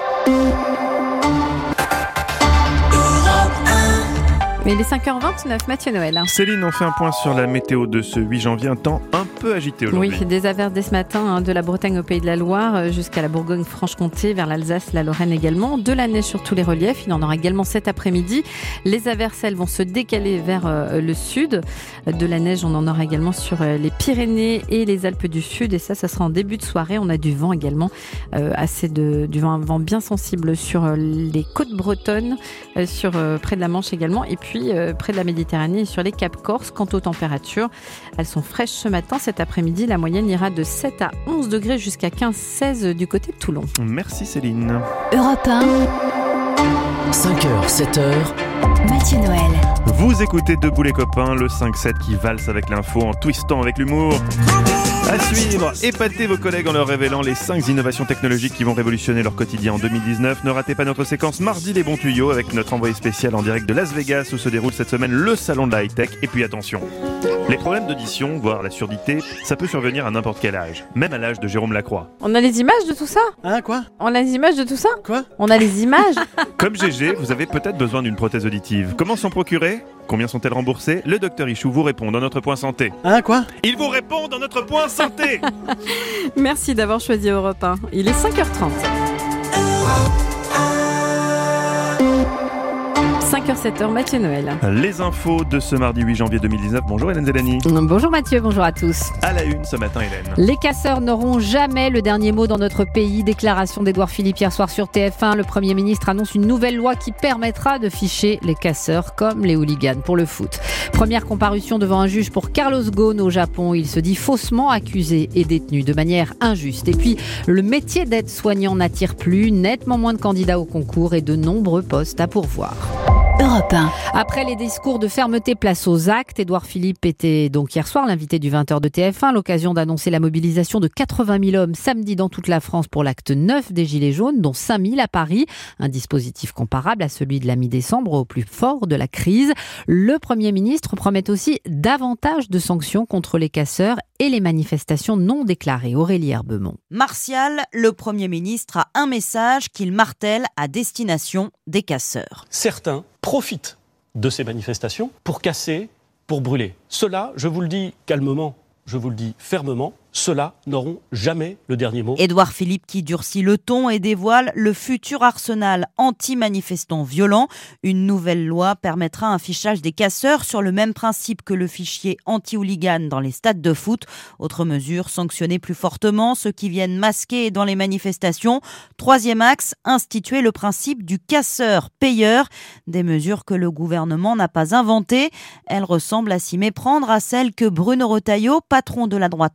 Mais il est 5h29, Mathieu Noël. Céline, on fait un point sur la météo de ce 8 janvier, un temps un peu agité aujourd'hui. Oui, des averses dès ce matin, de la Bretagne au Pays de la Loire jusqu'à la Bourgogne-Franche-Comté, vers l'Alsace, la Lorraine également. De la neige sur tous les reliefs, il y en aura également cet après-midi. Les averses, elles vont se décaler vers le sud. De la neige, on en aura également sur les Pyrénées et les Alpes du Sud. Et ça sera en début de soirée. On a du vent également, du vent bien sensible sur les côtes bretonnes, près de la Manche également. Et puis, près de la Méditerranée et sur les Caps Corse. Quant aux températures, elles sont fraîches ce matin. Cet après-midi, la moyenne ira de 7 à 11 degrés jusqu'à 15-16 du côté de Toulon. Merci Céline. Europe 1. 5h, 7h. Mathieu Noël. Vous écoutez Debout les copains, le 5-7 qui valse avec l'info en twistant avec l'humour. À suivre, épatez vos collègues en leur révélant les 5 innovations technologiques qui vont révolutionner leur quotidien en 2019. Ne ratez pas notre séquence Mardi les bons tuyaux avec notre envoyé spécial en direct de Las Vegas où se déroule cette semaine le salon de la high-tech. Et puis attention, les problèmes d'audition, voire la surdité, ça peut survenir à n'importe quel âge, même à l'âge de Jérôme Lacroix. On a les images de tout ça ? Quoi ? On a les images de tout ça ? Quoi ? On a les images ? Comme GG, vous avez peut-être besoin d'une prothèse auditive. Comment s'en procurer ? Combien sont-elles remboursées ? Le docteur Ichou vous répond dans notre point santé. Quoi ? Il vous répond dans notre point santé. Merci d'avoir choisi Europe 1. Il est 5h30. 5h-7h, Mathieu Noël. Les infos de ce mardi 8 janvier 2019. Bonjour Hélène Zélani. Bonjour Mathieu, bonjour à tous. À la une ce matin Hélène. Les casseurs n'auront jamais le dernier mot dans notre pays. Déclaration d'Édouard Philippe hier soir sur TF1. Le Premier ministre annonce une nouvelle loi qui permettra de ficher les casseurs comme les hooligans pour le foot. Première comparution devant un juge pour Carlos Ghosn au Japon. Il se dit faussement accusé et détenu de manière injuste. Et puis, le métier d'aide-soignant n'attire plus, nettement moins de candidats au concours et de nombreux postes à pourvoir. Europe 1. Après les discours de fermeté, place aux actes. Édouard Philippe était donc hier soir l'invité du 20h de TF1, l'occasion d'annoncer la mobilisation de 80 000 hommes samedi dans toute la France pour l'acte 9 des Gilets jaunes, dont 5 000 à Paris. Un dispositif comparable à celui de la mi-décembre au plus fort de la crise. Le Premier ministre promet aussi davantage de sanctions contre les casseurs et les manifestations non déclarées. Aurélie Herbemont. Martial, le Premier ministre, a un message qu'il martèle à destination des casseurs. Certains profitent de ces manifestations pour casser, pour brûler. Ceux-là, je vous le dis calmement, je vous le dis fermement, ceux-là n'auront jamais le dernier mot. Édouard Philippe qui durcit le ton et dévoile le futur arsenal anti-manifestants violents. Une nouvelle loi permettra un fichage des casseurs sur le même principe que le fichier anti-hooligan dans les stades de foot. Autre mesure, sanctionner plus fortement ceux qui viennent masqués dans les manifestations. Troisième axe, instituer le principe du casseur-payeur. Des mesures que le gouvernement n'a pas inventées. Elles ressemblent à s'y méprendre à celles que Bruno Retailleau, patron de la droite au Sénat,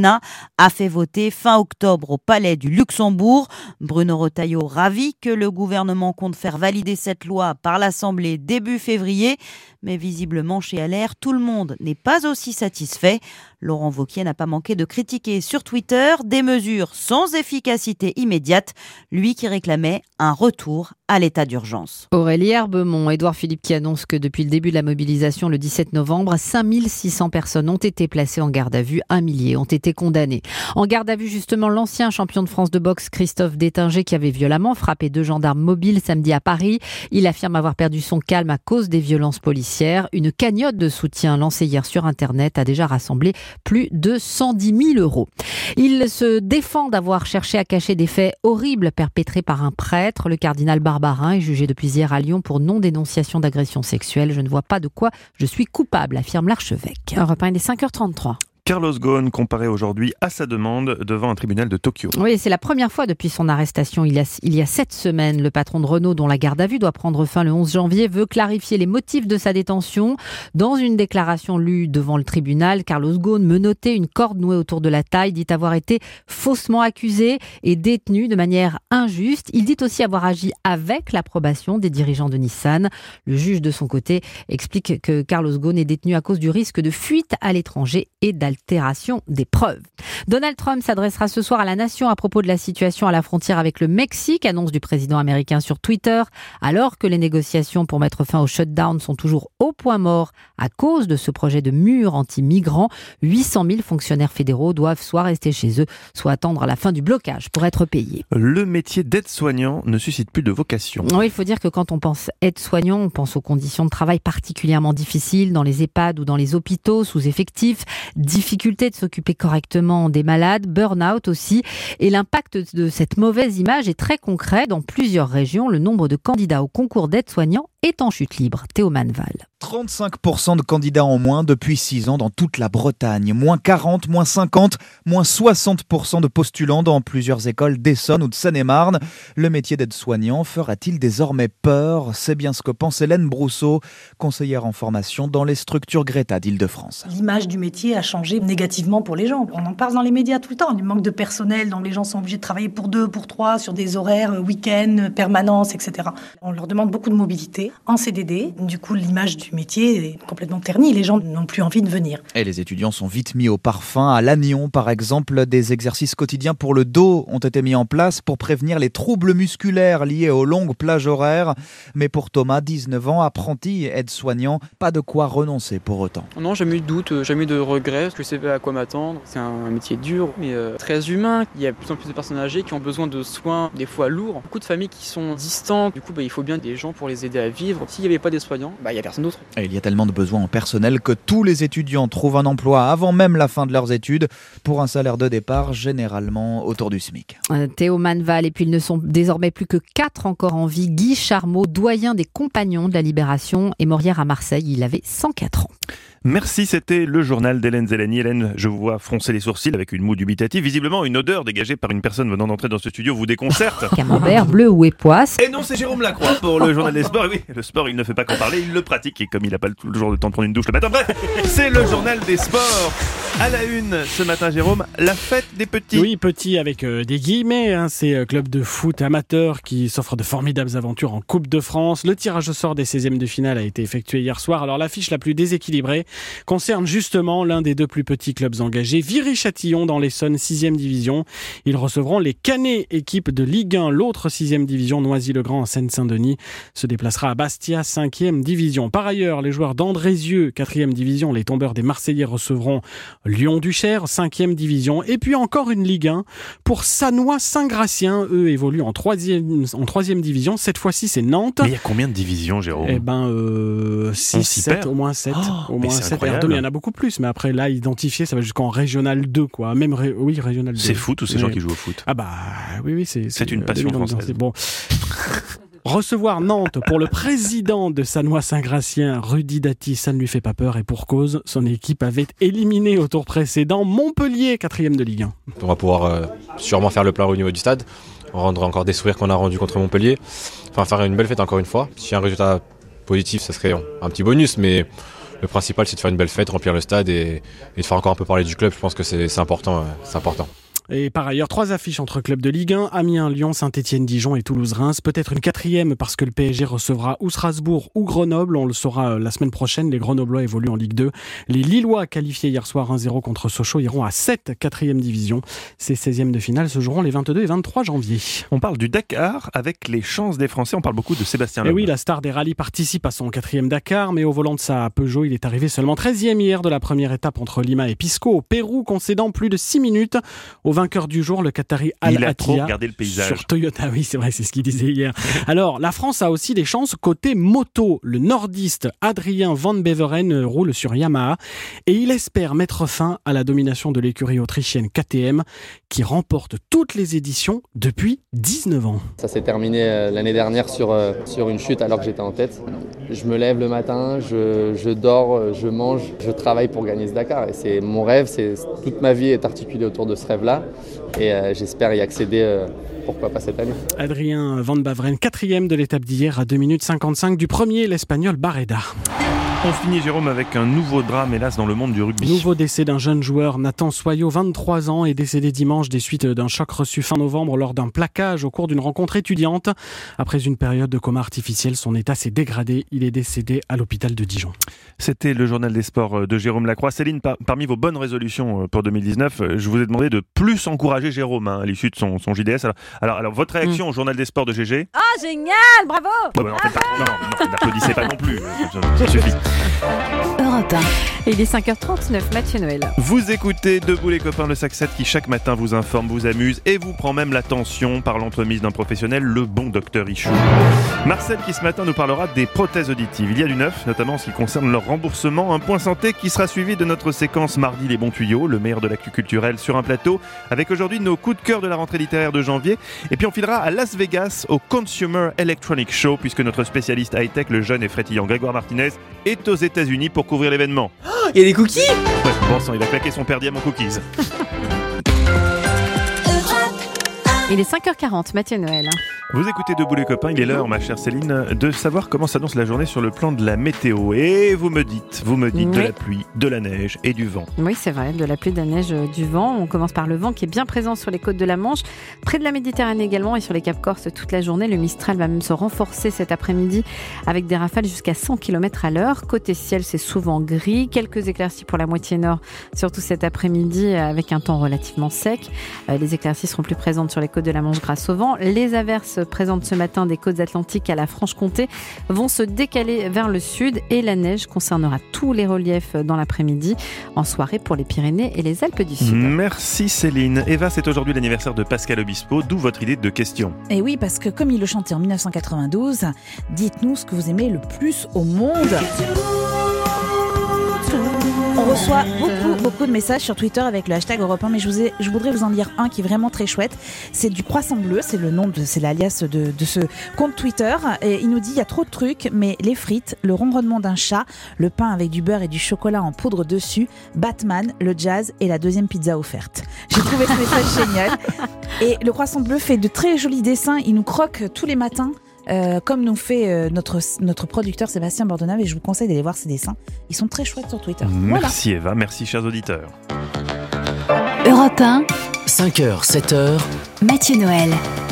Sénat a fait voter fin octobre au Palais du Luxembourg. Bruno Retailleau ravi que le gouvernement compte faire valider cette loi par l'Assemblée début février. Mais visiblement, chez LR, tout le monde n'est pas aussi satisfait. Laurent Wauquiez n'a pas manqué de critiquer sur Twitter des mesures sans efficacité immédiate, lui qui réclamait un retour à l'état d'urgence. Aurélie Herbemont, Édouard Philippe qui annonce que depuis le début de la mobilisation le 17 novembre, 5600 personnes ont été placées en garde à vue, 1 millier ont été condamnées. En garde à vue justement l'ancien champion de France de boxe Christophe Détinger qui avait violemment frappé 2 gendarmes mobiles samedi à Paris. Il affirme avoir perdu son calme à cause des violences policières. Une cagnotte de soutien lancée hier sur Internet a déjà rassemblé plus de 110 000 €. Il se défend d'avoir cherché à cacher des faits horribles perpétrés par un prêtre. Le cardinal Barbarin est jugé depuis hier à Lyon pour non-dénonciation d'agression sexuelle. Je ne vois pas de quoi je suis coupable, affirme l'archevêque. Europe 1, il est 5h33. Carlos Ghosn comparé aujourd'hui à sa demande devant un tribunal de Tokyo. Oui, c'est la première fois depuis son arrestation il y a 7 semaines. Le patron de Renault, dont la garde à vue doit prendre fin le 11 janvier, veut clarifier les motifs de sa détention. Dans une déclaration lue devant le tribunal, Carlos Ghosn menottait une corde nouée autour de la taille, dit avoir été faussement accusé et détenu de manière injuste. Il dit aussi avoir agi avec l'approbation des dirigeants de Nissan. Le juge, de son côté, explique que Carlos Ghosn est détenu à cause du risque de fuite à l'étranger et d'altération des preuves. Donald Trump s'adressera ce soir à la nation à propos de la situation à la frontière avec le Mexique, annonce du président américain sur Twitter, alors que les négociations pour mettre fin au shutdown sont toujours au point mort à cause de ce projet de mur anti-migrants. 800 000 fonctionnaires fédéraux doivent soit rester chez eux, soit attendre la fin du blocage pour être payés. Le métier d'aide-soignant ne suscite plus de vocation. Oui, il faut dire que quand on pense aide-soignant, on pense aux conditions de travail particulièrement difficiles dans les EHPAD ou dans les hôpitaux sous-effectifs, difficulté de s'occuper correctement des malades, burn-out aussi. Et l'impact de cette mauvaise image est très concret. Dans plusieurs régions, le nombre de candidats au concours d'aide-soignants est en chute libre. Théo Manval. 35% de candidats en moins depuis 6 ans dans toute la Bretagne. Moins 40, moins 50, moins 60% de postulants dans plusieurs écoles d'Essonne ou de Seine-et-Marne. Le métier d'aide-soignant fera-t-il désormais peur ? C'est bien ce que pense Hélène Brousseau, conseillère en formation dans les structures Greta d'Île-de-France. L'image du métier a changé négativement pour les gens. On en parle dans les médias tout le temps, du manque de personnel, donc les gens sont obligés de travailler pour 2, pour 3, sur des horaires, week-ends, permanence, etc. On leur demande beaucoup de mobilité en CDD. Du coup, l'image du métier est complètement ternie. Les gens n'ont plus envie de venir. Et les étudiants sont vite mis au parfum. À Lannion, par exemple, des exercices quotidiens pour le dos ont été mis en place pour prévenir les troubles musculaires liés aux longues plages horaires. Mais pour Thomas, 19 ans, apprenti aide-soignant, pas de quoi renoncer pour autant. Non, jamais eu de doute, jamais eu de regrets. Je sais à quoi m'attendre. C'est un métier dur, mais très humain. Il y a de plus en plus de personnes âgées qui ont besoin de soins, des fois lourds. Beaucoup de familles qui sont distantes. Du coup, il faut bien des gens pour les aider à vivre. S'il n'y avait pas des soignants, il n'y a personne d'autre. Et il y a tellement de besoins en personnel que tous les étudiants trouvent un emploi avant même la fin de leurs études pour un salaire de départ généralement autour du SMIC. Théo Manval, et puis ils ne sont désormais plus que 4 encore en vie. Guy Charmeau, doyen des Compagnons de la Libération, est mort hier à Marseille. Il avait 104 ans. Merci, c'était le journal d'Hélène Zélani. Hélène, je vous vois froncer les sourcils avec une moue dubitative. Visiblement, une odeur dégagée par une personne venant d'entrer dans ce studio vous déconcerte. Camembert, bleu ou époisse. Et non, c'est Jérôme Lacroix pour le journal des sports. Et oui, le sport, il ne fait pas qu'en parler, il le pratique. Et comme il n'a pas toujours le temps de prendre une douche le matin, bref, c'est le journal des sports. À la une ce matin, Jérôme, la fête des petits. Oui, petits avec des guillemets. C'est club de foot amateur qui s'offre de formidables aventures en Coupe de France. Le tirage au sort des 16e de finale a été effectué hier soir. Alors l'affiche la plus déséquilibrée concerne justement l'un des 2 plus petits clubs engagés, Viry-Châtillon dans l'Essonne, 6e division. Ils recevront les Canets, équipe de Ligue 1. L'autre 6e division, Noisy-le-Grand en Seine-Saint-Denis, se déplacera à Bastia, 5e division. Par ailleurs, les joueurs d'Andrézieux, 4e division, les tombeurs des Marseillais recevront Lyon-Duchère, 5e division. Et puis encore une Ligue 1 pour Sannois-Saint-Gratien. Eux évoluent en 3e division. Cette fois-ci, c'est Nantes. Mais il y a combien de divisions, Jérôme ? 6, 7, au moins 7. Au moins 7. Il y en a beaucoup plus, mais après, là, identifié, ça va jusqu'en Régional 2, quoi. Même, Régional 2. C'est foot ou c'est gens qui jouent au foot ? Ah bah, oui, c'est une passion française. Bon. Recevoir Nantes pour le président de Sannois-Saint-Gratien, Rudy Dati, ça ne lui fait pas peur et pour cause, son équipe avait éliminé au tour précédent Montpellier, 4e de Ligue 1. On va pouvoir sûrement faire le plein au niveau du stade, rendre encore des sourires qu'on a rendus contre Montpellier, enfin faire une belle fête encore une fois. Si un résultat positif, ça serait un petit bonus, mais le principal, c'est de faire une belle fête, remplir le stade et de faire encore un peu parler du club. Je pense que c'est important. C'est important. Et par ailleurs, 3 affiches entre clubs de Ligue 1, Amiens, Lyon, Saint-Etienne, Dijon et Toulouse-Reims. Peut-être une 4e parce que le PSG recevra ou Strasbourg ou Grenoble. On le saura la semaine prochaine. Les Grenoblois évoluent en Ligue 2. Les Lillois, qualifiés hier soir 1-0 contre Sochaux, iront à 7, 4e division. Ces 16e de finale se joueront les 22 et 23 janvier. On parle du Dakar avec les chances des Français. On parle beaucoup de Sébastien Loeb. Et oui, la star des rallyes participe à son 4e Dakar, mais au volant de sa Peugeot, il est arrivé seulement 13e hier de la première étape entre Lima et Pisco au Pérou, concédant plus de 6 minutes au vainqueur du jour, le Qatari Il a trop regardé le paysage. Sur Toyota, oui, c'est vrai, c'est ce qu'il disait hier. Alors, la France a aussi des chances côté moto. Le nordiste Adrien Van Beveren roule sur Yamaha et il espère mettre fin à la domination de l'écurie autrichienne KTM qui remporte toutes les éditions depuis 19 ans. Ça s'est terminé l'année dernière sur une chute alors que j'étais en tête. Je me lève le matin, je dors, je mange, je travaille pour gagner ce Dakar. Et c'est mon rêve, toute ma vie est articulée autour de ce rêve-là. Et j'espère y accéder, pourquoi pas cette année. Adrien Van Beveren, 4e de l'étape d'hier à 2 minutes 55 du premier, l'Espagnol Barreda. On finit, Jérôme, avec un nouveau drame, hélas, dans le monde du rugby. Nouveau décès d'un jeune joueur, Nathan Soyot, 23 ans, est décédé dimanche des suites d'un choc reçu fin novembre lors d'un plaquage au cours d'une rencontre étudiante. Après une période de coma artificiel, son état s'est dégradé. Il est décédé à l'hôpital de Dijon. C'était le journal des sports de Jérôme Lacroix. Céline, parmi vos bonnes résolutions pour 2019, je vous ai demandé de plus encourager Jérôme à l'issue de son JDS. Alors votre réaction au journal des sports de GG? Ah, génial, bravo. Non, n'applaudissez pas non plus, ça suffit. Europe 1. Il est 5h39, Mathieu Noël. Vous écoutez Debout les copains, le Sac 7 qui chaque matin vous informe, vous amuse et vous prend même l'attention par l'entremise d'un professionnel, le bon docteur Ichou. Marcel qui ce matin nous parlera des prothèses auditives. Il y a du neuf, notamment en ce qui concerne leur remboursement. Un point santé qui sera suivi de notre séquence mardi les bons tuyaux, le meilleur de l'actu culturelle sur un plateau, avec aujourd'hui nos coups de cœur de la rentrée littéraire de janvier. Et puis on filera à Las Vegas au Consumer Electronics Show, puisque notre spécialiste high-tech, le jeune et frétillant Grégoire Martinez, est aux États-Unis pour couvrir l'événement. Il y a des cookies ? Ouais, bon sang, il a claqué son père diamant cookies. Il est 5h40, Mathieu Noël. Vous écoutez Debout les copains, il est l'heure, ma chère Céline, de savoir comment s'annonce la journée sur le plan de la météo. Et vous me dites Oui. de la pluie, de la neige et du vent. Oui, c'est vrai, de la pluie, de la neige, du vent. On commence par le vent qui est bien présent sur les côtes de la Manche, près de la Méditerranée également et sur les Cap Corse toute la journée. Le Mistral va même se renforcer cet après-midi avec des rafales jusqu'à 100 km à l'heure. Côté ciel, c'est souvent gris. Quelques éclaircies pour la moitié nord, surtout cet après-midi avec un temps relativement sec. Les éclaircies seront plus présentes sur les côtes de la Manche grâce au vent. Les averses présentes ce matin des côtes atlantiques à la Franche-Comté vont se décaler vers le sud et la neige concernera tous les reliefs dans l'après-midi, en soirée pour les Pyrénées et les Alpes du Sud. Merci Céline. Eva, c'est aujourd'hui l'anniversaire de Pascal Obispo, d'où votre idée de question. Et oui, parce que comme il le chantait en 1992, dites-nous ce que vous aimez le plus au monde. On reçoit beaucoup de messages sur Twitter avec le hashtag Europe 1, mais je voudrais vous en lire un qui est vraiment très chouette. C'est du Croissant Bleu, c'est l'alias de ce compte Twitter. Et il nous dit, il y a trop de trucs, mais les frites, le ronronnement d'un chat, le pain avec du beurre et du chocolat en poudre dessus, Batman, le jazz et la deuxième pizza offerte. J'ai trouvé ce message génial. Et le Croissant Bleu fait de très jolis dessins. Il nous croque tous les matins. Comme nous fait notre producteur Sébastien Bordonave, et je vous conseille d'aller voir ses dessins. Ils sont très chouettes sur Twitter. Merci Eva, merci chers auditeurs. Europe 1. 5h, 7h. Mathieu Noël.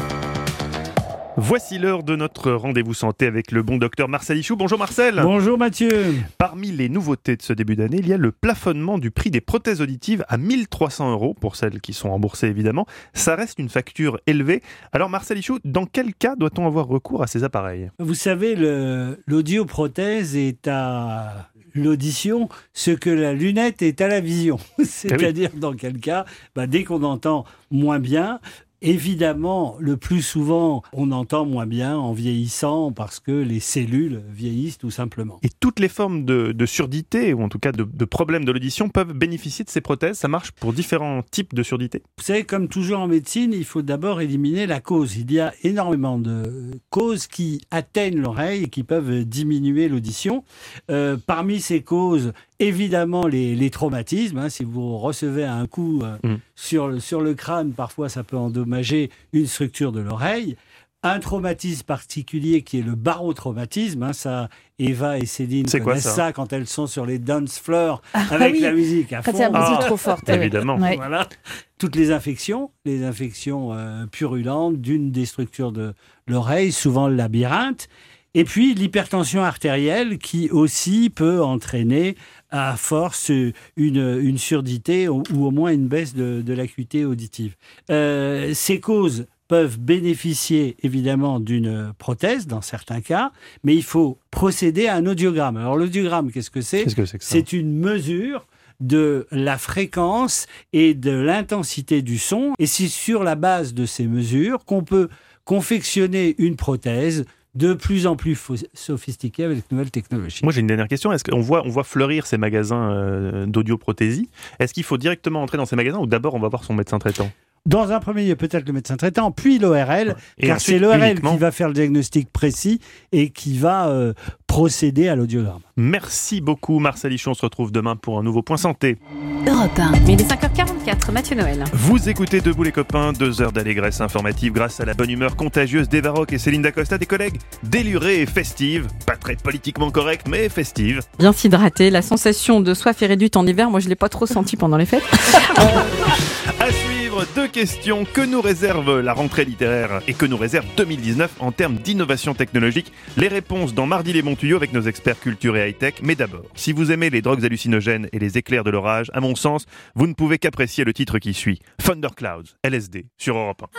Voici l'heure de notre rendez-vous santé avec le bon docteur Marcel Ichou. Bonjour Marcel. Bonjour Mathieu. Parmi les nouveautés de ce début d'année, il y a le plafonnement du prix des prothèses auditives à 1 300 € pour celles qui sont remboursées évidemment. Ça reste une facture élevée. Alors Marcel Ichou, dans quel cas doit-on avoir recours à ces appareils ? Vous savez, l'audioprothèse est à l'audition ce que la lunette est à la vision. C'est-à-dire dans quel cas, dès qu'on entend moins bien, évidemment, le plus souvent, on entend moins bien en vieillissant parce que les cellules vieillissent tout simplement. Et toutes les formes de surdité, ou en tout cas de problèmes de l'audition, peuvent bénéficier de ces prothèses. Ça marche pour différents types de surdité ? Vous savez, comme toujours en médecine, il faut d'abord éliminer la cause. Il y a énormément de causes qui atteignent l'oreille et qui peuvent diminuer l'audition. Parmi ces causes, évidemment, les traumatismes. Si vous recevez un coup sur le crâne, parfois ça peut endommager une structure de l'oreille. un traumatisme particulier qui est le barotraumatisme. Ça, Eva et Céline connaissent ça quand elles sont sur les dance floors avec la musique à fond. Quand c'est la musique trop forte. Évidemment. Ouais. Voilà. Toutes les infections purulentes d'une des structures de l'oreille, souvent le labyrinthe. Et puis l'hypertension artérielle qui aussi peut entraîner à force une surdité ou au moins une baisse de l'acuité auditive. Ces causes peuvent bénéficier évidemment d'une prothèse dans certains cas, mais il faut procéder à un audiogramme. Alors l'audiogramme, qu'est-ce que c'est ? C'est une mesure de la fréquence et de l'intensité du son. Et c'est sur la base de ces mesures qu'on peut confectionner une prothèse de plus en plus sophistiquée avec de nouvelles technologies. Moi, j'ai une dernière question. Est-ce qu'on voit fleurir ces magasins d'audioprothésie ? Est-ce qu'il faut directement entrer dans ces magasins ou d'abord on va voir son médecin traitant ? Dans un premier lieu, peut-être le médecin traitant, puis l'ORL, car ensuite, c'est l'ORL uniquement qui va faire le diagnostic précis et qui va procéder à l'audiogramme. Merci beaucoup Marcel Ichon. On se retrouve demain pour un nouveau Point Santé. Europe 1. Mais il est 5h44, Mathieu Noël. Vous écoutez Debout les copains, 2 heures d'allégresse informative grâce à la bonne humeur contagieuse d'Eva Rock et Céline Dacosta, des collègues délurés et festives. Pas très politiquement correctes, mais festives. Bien s'hydrater, la sensation de soif est réduite en hiver. Moi, je ne l'ai pas trop senti pendant les fêtes. À suivre, 2 questions. Que nous réserve la rentrée littéraire et que nous réserve 2019 en termes d'innovation technologique ? Les réponses dans Mardi les bons tuyaux avec nos experts culture et high-tech. Mais d'abord, si vous aimez les drogues hallucinogènes et les éclairs de l'orage, à mon sens, vous ne pouvez qu'apprécier le titre qui suit. Thunderclouds, LSD, sur Europe 1.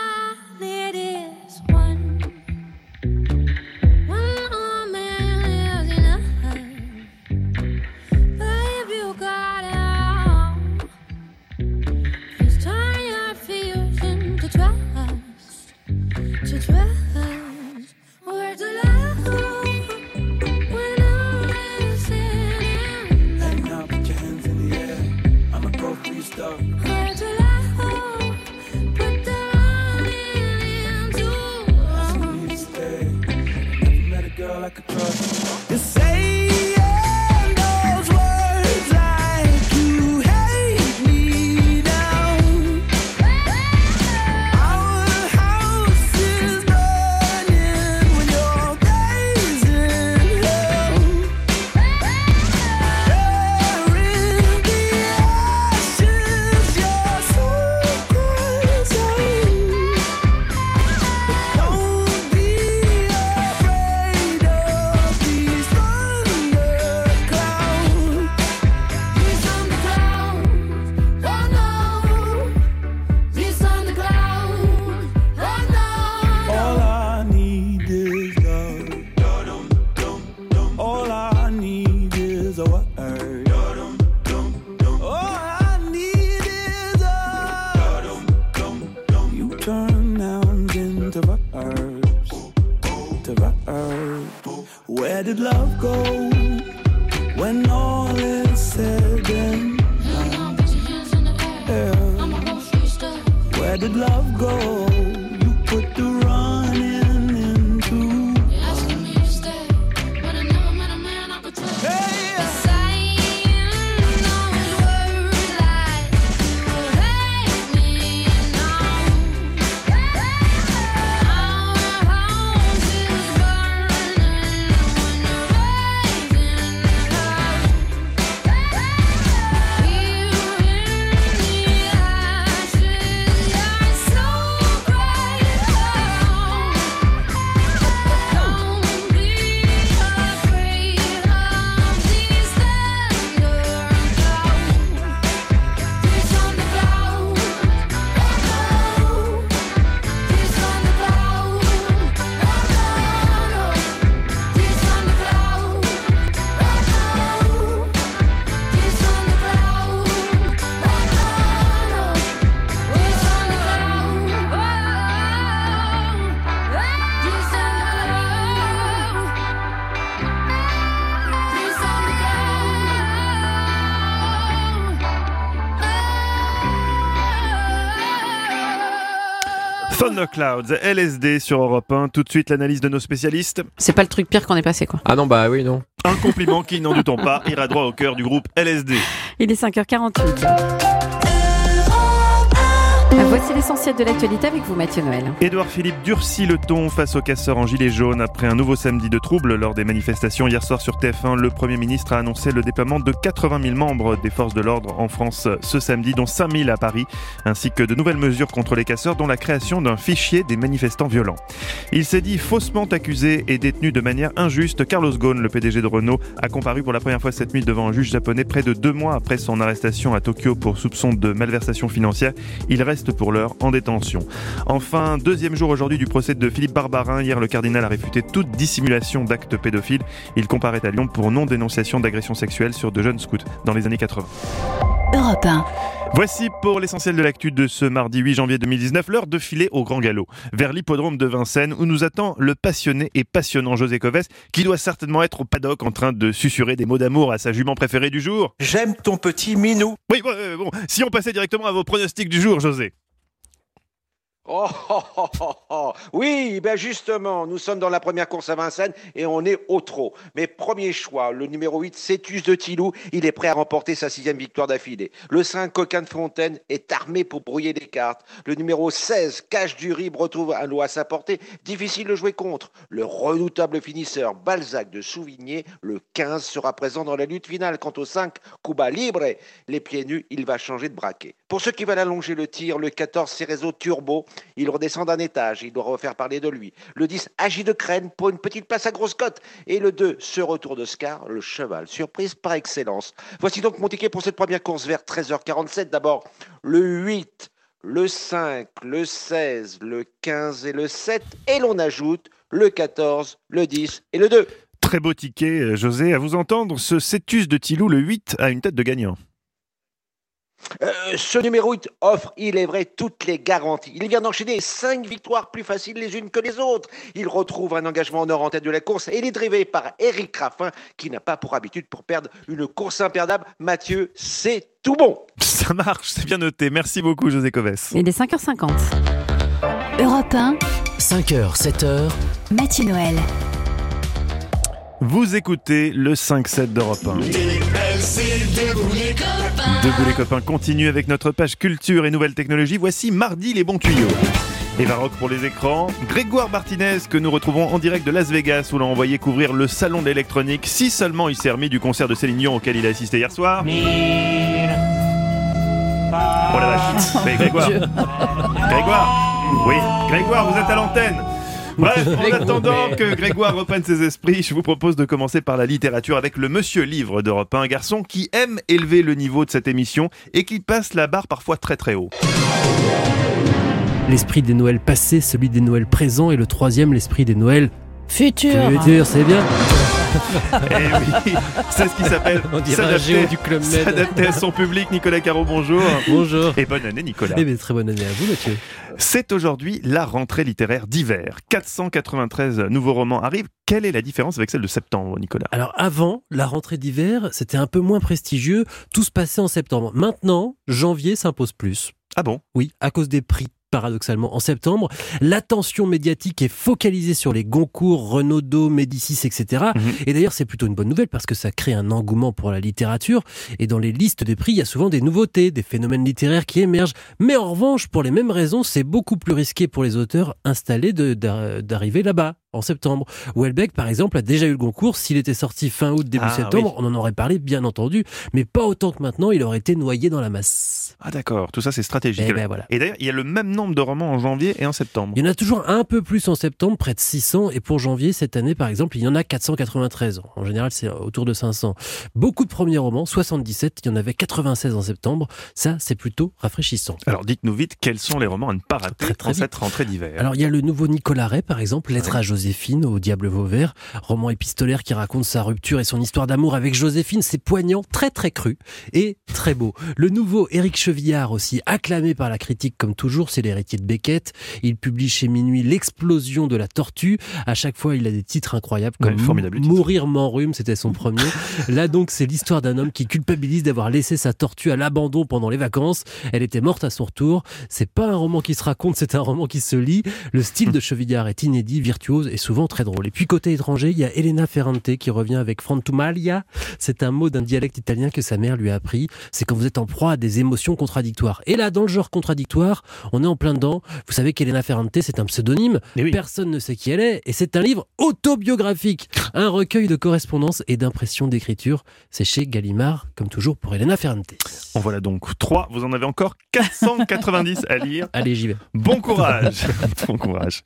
Where did love go when all is said and done? Where did love go? You put the running into Thunderclouds, LSD sur Europe 1. Tout de suite, l'analyse de nos spécialistes. C'est pas le truc pire qu'on ait passé, quoi. Ah non, bah oui, non. Un compliment qui, n'en doutons pas, ira droit au cœur du groupe LSD. Il est 5h48. Voici l'essentiel de l'actualité avec vous, Mathieu Noël. Édouard Philippe durcit le ton face aux casseurs en gilet jaune. Après un nouveau samedi de troubles lors des manifestations hier soir sur TF1, le Premier ministre a annoncé le déploiement de 80 000 membres des forces de l'ordre en France ce samedi, dont 5 000 à Paris, ainsi que de nouvelles mesures contre les casseurs, dont la création d'un fichier des manifestants violents. Il s'est dit faussement accusé et détenu de manière injuste. Carlos Ghosn, le PDG de Renault, a comparu pour la première fois cette nuit devant un juge japonais près de 2 mois après son arrestation à Tokyo pour soupçon de malversation financière. Il reste pour l'heure en détention. Enfin, deuxième jour aujourd'hui du procès de Philippe Barbarin. Hier, le cardinal a réfuté toute dissimulation d'actes pédophiles. Il comparaît à Lyon pour non-dénonciation d'agressions sexuelles sur de jeunes scouts dans les années 80. Europe 1. Voici pour l'essentiel de l'actu de ce mardi 8 janvier 2019, l'heure de filer au grand galop, vers l'hippodrome de Vincennes où nous attend le passionné et passionnant José Coves, qui doit certainement être au paddock en train de susurrer des mots d'amour à sa jument préférée du jour. J'aime ton petit minou. Oui, bon, si on passait directement à vos pronostics du jour, José. Oui, ben justement, nous sommes dans la première course à Vincennes et on est au trot. Mais premier choix, le numéro 8, Cetus de Tilou, il est prêt à remporter sa 6e victoire d'affilée. Le 5, Coquin de Fontaine, est armé pour brouiller les cartes. Le numéro 16, Cache du Rib, retrouve un lot à sa portée. Difficile de jouer contre. Le redoutable finisseur, Balzac de Souvigné, le 15, sera présent dans la lutte finale. Quant au 5, Cuba Libre, les pieds nus, il va changer de braquet. Pour ceux qui veulent allonger le tir, le 14, Cerezo Turbo, il redescend d'un étage, il doit refaire parler de lui. Le 10, Agi de Crène, pour une petite place à grosse cote. Et le 2, ce retour de Scar, le cheval, surprise par excellence. Voici donc mon ticket pour cette première course vers 13h47. D'abord, le 8, le 5, le 16, le 15 et le 7. Et l'on ajoute le 14, le 10 et le 2. Très beau ticket, José. À vous entendre, ce Cetus de Tilou, le 8, a une tête de gagnant. Ce numéro 8 offre, il est vrai, toutes les garanties. Il vient d'enchaîner 5 victoires plus faciles les unes que les autres. Il retrouve un engagement en or en tête de la course et il est drivé par Éric Raffin qui n'a pas pour habitude pour perdre une course imperdable. Mathieu, c'est tout bon. Ça marche, c'est bien noté. Merci beaucoup, José Coves. Il est 5h50. Europe 1. 5h, 7h. Mathieu Noël. Vous écoutez le 5-7 d'Europe 1. Debout les copains continue avec notre page culture et nouvelles technologies. Voici mardi les bons tuyaux. Eva Rock pour les écrans, Grégoire Martinez que nous retrouvons en direct de Las Vegas où l'on envoyé couvrir le salon de l'électronique, si seulement il s'est remis du concert de Céline Dion auquel il a assisté hier soir. Oh la vache. Mais Grégoire, oui, Grégoire, vous êtes à l'antenne. Bref, en attendant que Grégoire reprenne ses esprits, je vous propose de commencer par la littérature avec le Monsieur Livre d'Europe 1, un garçon qui aime élever le niveau de cette émission et qui passe la barre parfois très très haut. L'esprit des Noëls passés, celui des Noëls présents et le troisième, l'esprit des Noëls futur, c'est bien. Eh oui, c'est ce qui s'appelle s'adapter à son public. Nicolas Caro, bonjour. Bonjour. Et bonne année, Nicolas. Eh bien, très bonne année à vous, Mathieu. C'est aujourd'hui la rentrée littéraire d'hiver. 493 nouveaux romans arrivent. Quelle est la différence avec celle de septembre, Nicolas ? Alors avant, la rentrée d'hiver, c'était un peu moins prestigieux. Tout se passait en septembre. Maintenant, janvier s'impose plus. Ah bon ? Oui, à cause des prix. Paradoxalement, en septembre, l'attention médiatique est focalisée sur les Goncourt, Renaudot, Médicis, etc. Et d'ailleurs, c'est plutôt une bonne nouvelle parce que ça crée un engouement pour la littérature. Et dans les listes de prix, il y a souvent des nouveautés, des phénomènes littéraires qui émergent. Mais en revanche, pour les mêmes raisons, c'est beaucoup plus risqué pour les auteurs installés d'arriver là-bas, en septembre. Houellebecq, par exemple, a déjà eu le Goncourt. S'il était sorti fin août, début septembre, on en aurait parlé, bien entendu. Mais pas autant que maintenant, il aurait été noyé dans la masse. Ah d'accord, tout ça c'est stratégique. Voilà. Et d'ailleurs, il y a le même nombre de romans en janvier et en septembre. Il y en a toujours un peu plus en septembre, près de 600. Et pour janvier, cette année, par exemple, il y en a 493. En général, c'est autour de 500. Beaucoup de premiers romans, 77. Il y en avait 96 en septembre. Ça, c'est plutôt rafraîchissant. Alors, dites-nous vite, quels sont les romans à ne pas rater en cette rentrée d'hiver ? Alors, il y a le nouveau Nicolas Ray, par exemple, Lettre à Joséphine, au Diable Vauvert. Roman épistolaire qui raconte sa rupture et son histoire d'amour avec Joséphine. C'est poignant, très très cru et très beau. Le nouveau Éric Chevillard aussi, acclamé par la critique comme toujours, c'est l'héritier de Beckett. Il publie chez Minuit L'explosion de la tortue. À chaque fois, il a des titres incroyables comme Mourir Manrume, c'était son premier. Là donc, c'est l'histoire d'un homme qui culpabilise d'avoir laissé sa tortue à l'abandon pendant les vacances. Elle était morte à son retour. C'est pas un roman qui se raconte, c'est un roman qui se lit. Le style de Chevillard est inédit, virtuose est souvent très drôle. Et puis côté étranger, il y a Elena Ferrante qui revient avec frantumalia. C'est un mot d'un dialecte italien que sa mère lui a appris. C'est quand vous êtes en proie à des émotions contradictoires. Et là, dans le genre contradictoire, on est en plein dedans. Vous savez qu'Elena Ferrante, c'est un pseudonyme. Personne ne sait qui elle est. Et c'est un livre autobiographique. Un recueil de correspondances et d'impressions d'écriture. C'est chez Gallimard, comme toujours pour Elena Ferrante. En voilà donc 3. Vous en avez encore 490 à lire. Allez, j'y vais. Bon courage. Bon courage.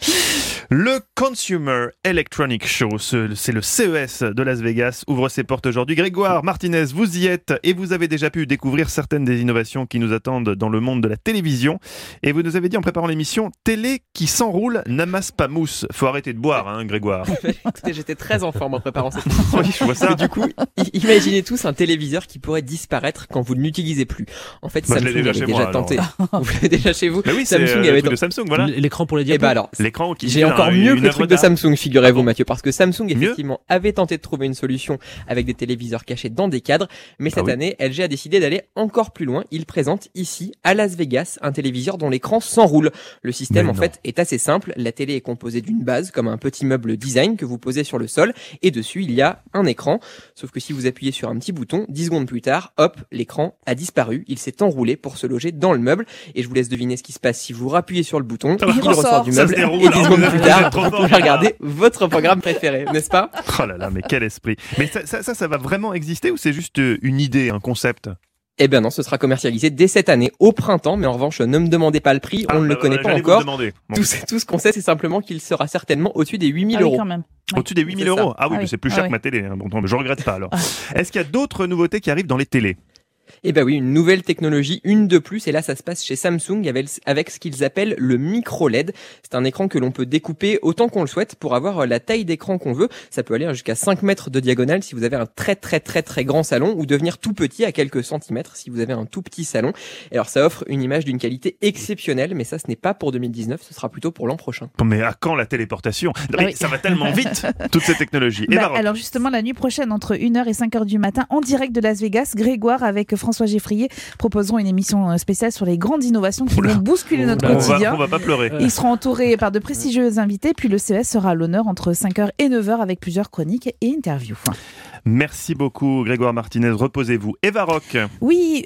Le Consumer Electronic Show, c'est le CES de Las Vegas, ouvre ses portes aujourd'hui. Grégoire Martinez, vous y êtes et vous avez déjà pu découvrir certaines des innovations qui nous attendent dans le monde de la télévision. Et vous nous avez dit en préparant l'émission, télé qui s'enroule n'amasse pas mousse. Faut arrêter de boire, hein, Grégoire. Écoutez, j'étais très en forme en préparant cette émission. Oui, je vois ça. Mais du coup, imaginez tous un téléviseur qui pourrait disparaître quand vous ne l'utilisez plus. En fait, Samsung avait déjà tenté. Vous l'avez déjà chez vous. Mais oui, Samsung avait de Samsung, voilà. L'écran pour les diapos. Et bah alors, l'écran qui j'ai encore mieux que le truc de Samsung, figurez-vous, Mathieu, parce que Samsung effectivement avait tenté de trouver une solution avec des téléviseurs cachés dans des cadres, mais cette année, LG a décidé d'aller encore plus loin. Il présente ici, à Las Vegas, un téléviseur dont l'écran s'enroule. Le système, en fait, est assez simple. La télé est composée d'une base, comme un petit meuble design que vous posez sur le sol, et dessus, il y a un écran. Sauf que si vous appuyez sur un petit bouton, 10 secondes plus tard, hop, l'écran a disparu. Il s'est enroulé pour se loger dans le meuble. Et je vous laisse deviner ce qui se passe si vous rappuyez sur le bouton. Il ressort du meuble, et 10 secondes plus tard, vous pouvez regarder votre programme préféré, n'est-ce pas? Oh là là, mais quel esprit. Mais ça va vraiment exister ou c'est juste une idée, un concept? Eh bien non, ce sera commercialisé dès cette année, au printemps, mais en revanche, ne me demandez pas le prix, on ne le connaît pas encore. Bon. Tout ce qu'on sait, c'est simplement qu'il sera certainement au-dessus des 8 000 euros. Quand même. Au-dessus des 8 000 euros? Ah oui, mais c'est plus cher que ma télé, hein. Bon, je regrette pas alors. Est-ce qu'il y a d'autres nouveautés qui arrivent dans les télés? Eh ben oui, une nouvelle technologie, une de plus, et là ça se passe chez Samsung avec ce qu'ils appellent le micro LED. C'est un écran que l'on peut découper autant qu'on le souhaite pour avoir la taille d'écran qu'on veut. Ça peut aller jusqu'à 5 mètres de diagonale si vous avez un très grand salon, ou devenir tout petit à quelques centimètres si vous avez un tout petit salon. Et alors ça offre une image d'une qualité exceptionnelle, mais ça ce n'est pas pour 2019, ce sera plutôt pour l'an prochain. Mais à quand la téléportation? Ça va tellement vite, toutes ces technologies. Alors justement, la nuit prochaine, entre 1h et 5h du matin, en direct de Las Vegas, Grégoire avec François Geffrier proposeront une émission spéciale sur les grandes innovations qui vont bousculer notre quotidien. On va pas pleurer. Ils seront entourés par de prestigieux invités, puis le CES sera à l'honneur entre 5h et 9h avec plusieurs chroniques et interviews. Merci beaucoup Grégoire Martinez, reposez-vous. Eva Rock. Oui,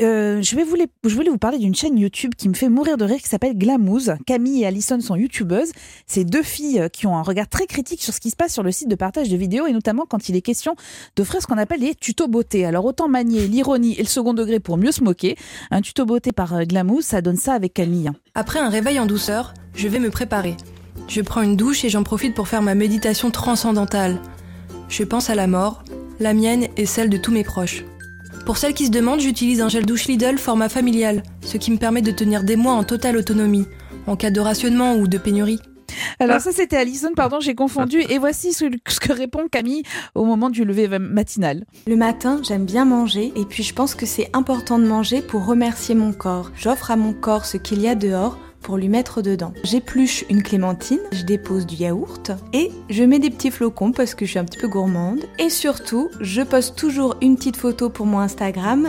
je voulais vous parler d'une chaîne YouTube qui me fait mourir de rire qui s'appelle Glamouze. Camille et Alison sont youtubeuses. C'est deux filles qui ont un regard très critique sur ce qui se passe sur le site de partage de vidéos et notamment quand il est question d'offrir ce qu'on appelle les tutos beauté. Alors autant manier l'ironie et le second degré pour mieux se moquer. Un tuto beauté par Glamouze, ça donne ça avec Camille. Après un réveil en douceur, je vais me préparer. Je prends une douche et j'en profite pour faire ma méditation transcendantale. Je pense à la mort, la mienne et celle de tous mes proches. Pour celles qui se demandent, j'utilise un gel douche Lidl format familial, ce qui me permet de tenir des mois en totale autonomie, en cas de rationnement ou de pénurie. Alors ça c'était Alison, pardon, j'ai confondu. Et voici ce que répond Camille au moment du lever matinal. Le matin, j'aime bien manger et puis je pense que c'est important de manger pour remercier mon corps. J'offre à mon corps ce qu'il y a dehors pour lui mettre dedans. J'épluche une clémentine, je dépose du yaourt et je mets des petits flocons parce que je suis un petit peu gourmande. Et surtout, je poste toujours une petite photo pour mon Instagram,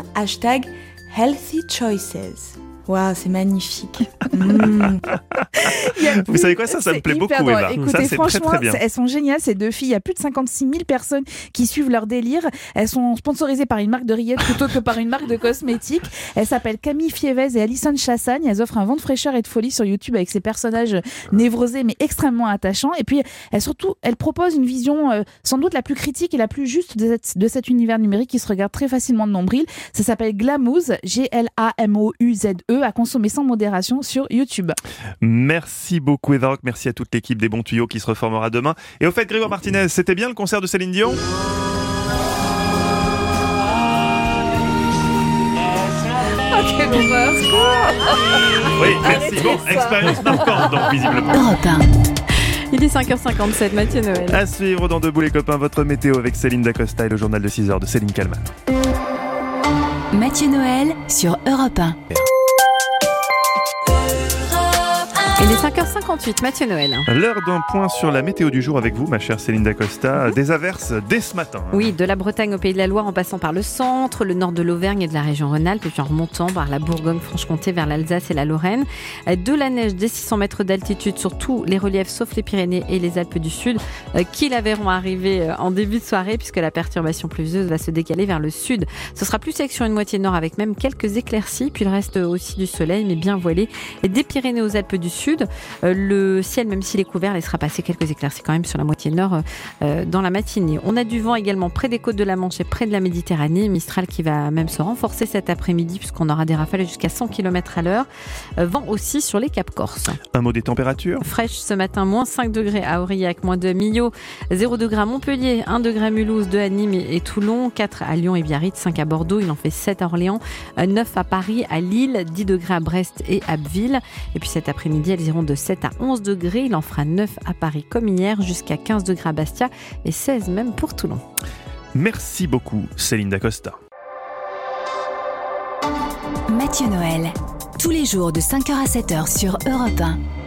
#HealthyChoices. Waouh, c'est magnifique. Vous savez quoi, ça me plaît beaucoup, Eva. Écoutez, ça, c'est franchement, très bien. Elles sont géniales, ces deux filles. Il y a plus de 56 000 personnes qui suivent leur délire. Elles sont sponsorisées par une marque de rillettes plutôt que par une marque de cosmétiques. Elles s'appellent Camille Fievez et Alison Chassagne. Elles offrent un vent de fraîcheur et de folie sur YouTube avec ces personnages névrosés mais extrêmement attachants. Et puis, elles proposent une vision sans doute la plus critique et la plus juste de cet univers numérique qui se regarde très facilement de nombril. Ça s'appelle Glamouze, Glamouze, à consommer sans modération sur YouTube. Merci beaucoup Eva Rock, merci à toute l'équipe des Bons Tuyaux qui se reformera demain. Et au fait, Grégoire Martinez, c'était bien le concert de Céline Dion ? Quelle horreur. Oui, merci. Bon, expérience marquante donc visiblement. Europe 1. Il est 5h57, Mathieu Noël. À suivre dans Debout les copains, votre météo avec Céline Dacosta et le journal de 6h de Céline Kalman. Mathieu Noël sur Europe 1. Il est 5h58, Mathieu Noël. L'heure d'un point sur la météo du jour avec vous, ma chère Céline Dacosta. Des averses dès ce matin. Oui, de la Bretagne au Pays de la Loire en passant par le centre, le nord de l'Auvergne et de la région Rhône-Alpes, et puis en remontant par la Bourgogne-Franche-Comté vers l'Alsace et la Lorraine. De la neige dès 600 mètres d'altitude sur tous les reliefs sauf les Pyrénées et les Alpes du Sud qui la verront arriver en début de soirée puisque la perturbation pluvieuse va se décaler vers le sud. Ce sera plus sec sur une moitié nord avec même quelques éclaircies, puis le reste aussi du soleil mais bien voilé. Et des Pyrénées aux Alpes du Sud, le ciel, même s'il est couvert, laissera passer quelques éclaircies quand même sur la moitié nord dans la matinée. On a du vent également près des côtes de la Manche et près de la Méditerranée. Mistral qui va même se renforcer cet après-midi puisqu'on aura des rafales jusqu'à 100 km à l'heure. Vent aussi sur les Caps Corse. Un mot des températures. Fraîche ce matin, moins 5 degrés à Aurillac, moins 2 à Millau, 0 degrés à Montpellier, 1 degré à Mulhouse, 2 à Nîmes et Toulon, 4 à Lyon et Biarritz, 5 à Bordeaux, il en fait 7 à Orléans, 9 à Paris, à Lille, 10 degrés à Brest et Abbeville. Et puis cet après-midi, elles iront de 7 à 11 degrés. Il en fera 9 à Paris comme hier, jusqu'à 15 degrés à Bastia et 16 même pour Toulon. Merci beaucoup, Céline Dacosta. Mathieu Noël, tous les jours de 5h à 7h sur Europe 1.